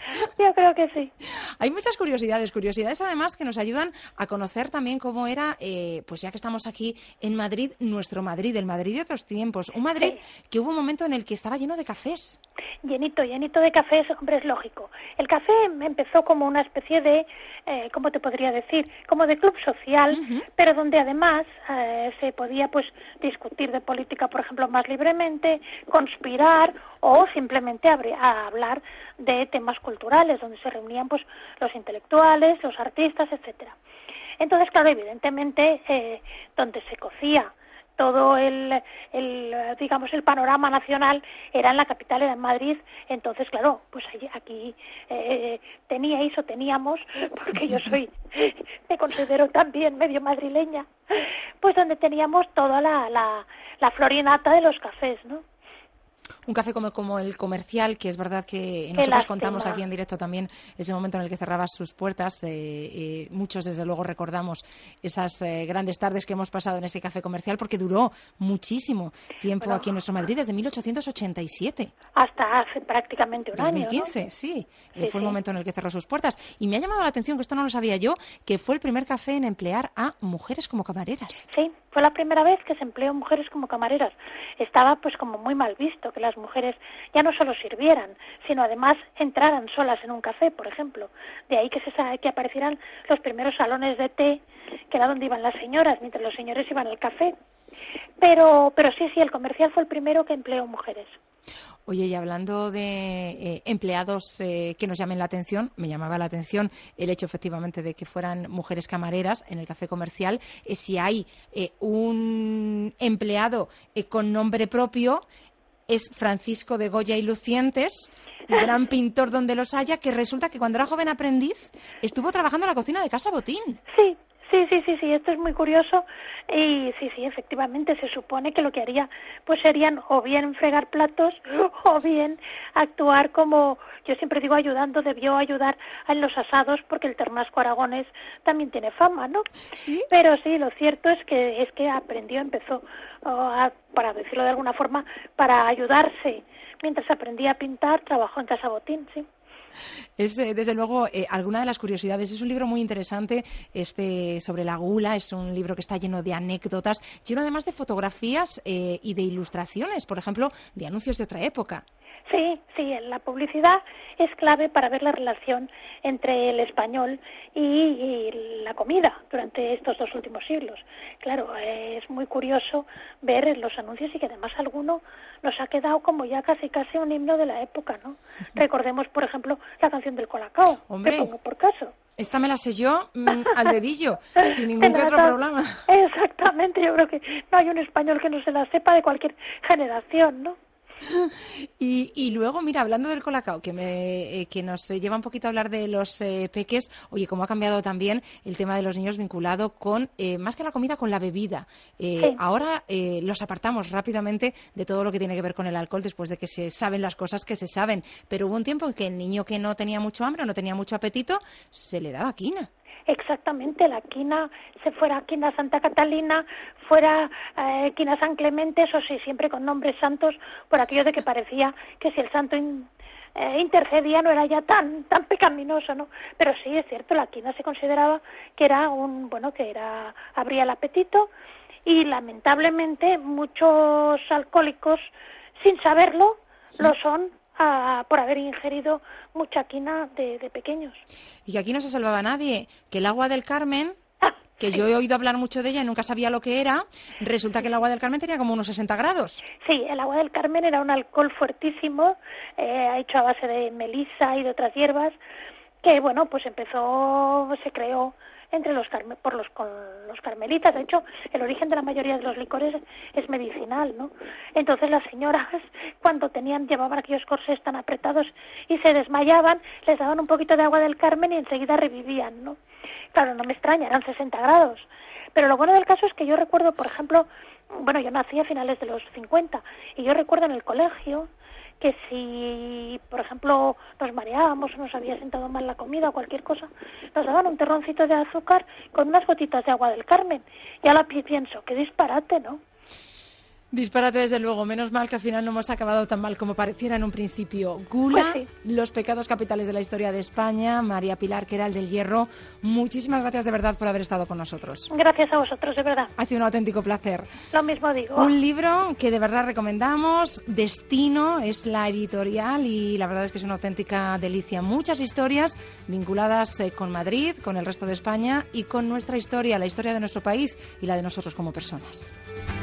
Yo creo que sí. Hay muchas curiosidades, curiosidades además que nos ayudan a conocer también cómo era, eh, pues ya que estamos aquí en Madrid, nuestro Madrid, el Madrid de otros tiempos. Un Madrid que hubo un momento en el que estaba lleno de cafés. Llenito, llenito de cafés, hombre, es lógico. El café empezó como una especie de, eh, ¿cómo te podría decir? Como de club social, pero donde además eh, se podía pues discutir de política, por ejemplo, más libremente, conspirar o simplemente abre- a hablar de temas culturales, donde se reunían pues los intelectuales, los artistas, etcétera. Entonces, claro, evidentemente, eh, donde se cocía todo el, el, digamos, el panorama nacional era en la capital, era en Madrid. Entonces, claro, pues allí, aquí eh, teníais o teníamos, porque yo soy, me considero también medio madrileña, pues donde teníamos toda la, la, la florinata de los cafés, ¿no? Un café como, como el comercial, que es verdad que Qué nosotros lástima. contamos aquí en directo también ese momento en el que cerraba sus puertas. Eh, eh, muchos, desde luego, recordamos esas eh, grandes tardes que hemos pasado en ese café comercial, porque duró muchísimo tiempo Bueno. aquí en nuestro Madrid, desde mil ochocientos ochenta y siete. Hasta hace prácticamente un dos mil año, quince, ¿no? sí, eh, Sí, fue sí. el momento en el que cerró sus puertas. Y me ha llamado la atención, que esto no lo sabía yo, que fue el primer café en emplear a mujeres como camareras. Sí, fue la primera vez que se empleó mujeres como camareras. Estaba pues como muy mal visto que las mujeres ya no solo sirvieran, sino además entraran solas en un café, por ejemplo. De ahí que se sa- que aparecieran los primeros salones de té, que era donde iban las señoras, mientras los señores iban al café. Pero, pero sí, sí, el comercial fue el primero que empleó mujeres. Oye, y hablando de eh, empleados eh, que nos llamen la atención, me llamaba la atención el hecho efectivamente de que fueran mujeres camareras en el café comercial. Eh, si hay eh, un empleado eh, con nombre propio, es Francisco de Goya y Lucientes, gran pintor donde los haya, que resulta que cuando era joven aprendiz estuvo trabajando en la cocina de Casa Botín. Sí, sí, sí, sí, sí, esto es muy curioso y sí, sí, efectivamente se supone que lo que haría pues serían o bien fregar platos o bien actuar como, yo siempre digo ayudando, debió ayudar en los asados porque el ternasco aragonés también tiene fama, ¿no? Sí. Pero sí, lo cierto es que es que aprendió, empezó, oh, a, para decirlo de alguna forma, para ayudarse. Mientras aprendía a pintar, trabajó en Casa Botín, sí. Es, eh, desde luego, eh, alguna de las curiosidades. Es un libro muy interesante este sobre la gula. Es un libro que está lleno de anécdotas, lleno además de fotografías eh, y de ilustraciones, por ejemplo, de anuncios de otra época. Sí, sí, la publicidad es clave para ver la relación entre el español y, y la comida durante estos dos últimos siglos. Claro, es muy curioso ver los anuncios y que además alguno nos ha quedado como ya casi casi un himno de la época, ¿no? Recordemos, por ejemplo, la canción del Colacao, Hombre. te pongo por caso. Esta me la sé yo mm, al dedillo, sin ningún Te que la otro sabes. problema. Exactamente, yo creo que no hay un español que no se la sepa de cualquier generación, ¿no? Y, y luego, mira, hablando del Colacao, que, me, eh, que nos eh, lleva un poquito a hablar de los eh, peques, oye, cómo ha cambiado también el tema de los niños vinculado con, eh, más que la comida, con la bebida. Eh, Sí. Ahora eh, los apartamos rápidamente de todo lo que tiene que ver con el alcohol, después de que se saben las cosas que se saben. Pero hubo un tiempo en que el niño que no tenía mucho hambre o no tenía mucho apetito, se le daba quina. Exactamente, la quina, se fuera quina Santa Catalina, fuera eh, quina San Clemente, eso sí, siempre con nombres santos, por aquello de que parecía que si el santo in, eh, intercedía no era ya tan tan pecaminoso, ¿no? Pero sí, es cierto, la quina se consideraba que era un, bueno, que era, abría el apetito, y lamentablemente muchos alcohólicos, sin saberlo, sí. lo son a, por haber ingerido mucha quina de, de pequeños. Y que aquí no se salvaba nadie, que el agua del Carmen, que yo he oído hablar mucho de ella y nunca sabía lo que era, resulta que el agua del Carmen tenía como unos sesenta grados. Sí, el agua del Carmen era un alcohol fuertísimo, eh, hecho a base de melisa y de otras hierbas, que bueno, pues empezó, se creó entre los carme, por los con los carmelitas. De hecho, el origen de la mayoría de los licores es medicinal, ¿no? Entonces las señoras, cuando tenían llevaban aquellos corsés tan apretados y se desmayaban, les daban un poquito de agua del Carmen y enseguida revivían, ¿no? Claro, no me extraña, eran sesenta grados. Pero lo bueno del caso es que yo recuerdo, por ejemplo, bueno, yo nací a finales de los cincuenta, y yo recuerdo en el colegio que si, por ejemplo, nos mareábamos o nos había sentado mal la comida o cualquier cosa, nos daban un terroncito de azúcar con unas gotitas de agua del Carmen. Y ahora pienso, qué disparate, ¿no? Disparate, desde luego. Menos mal que al final no hemos acabado tan mal como pareciera en un principio. Gula, pues sí. Los pecados capitales de la historia de España. María Pilar Queralt del Hierro, muchísimas gracias de verdad por haber estado con nosotros. Gracias a vosotros, de verdad. Ha sido un auténtico placer. Lo mismo digo. Un libro que de verdad recomendamos. Destino es la editorial y la verdad es que es una auténtica delicia. Muchas historias vinculadas eh, con Madrid, con el resto de España y con nuestra historia, la historia de nuestro país y la de nosotros como personas.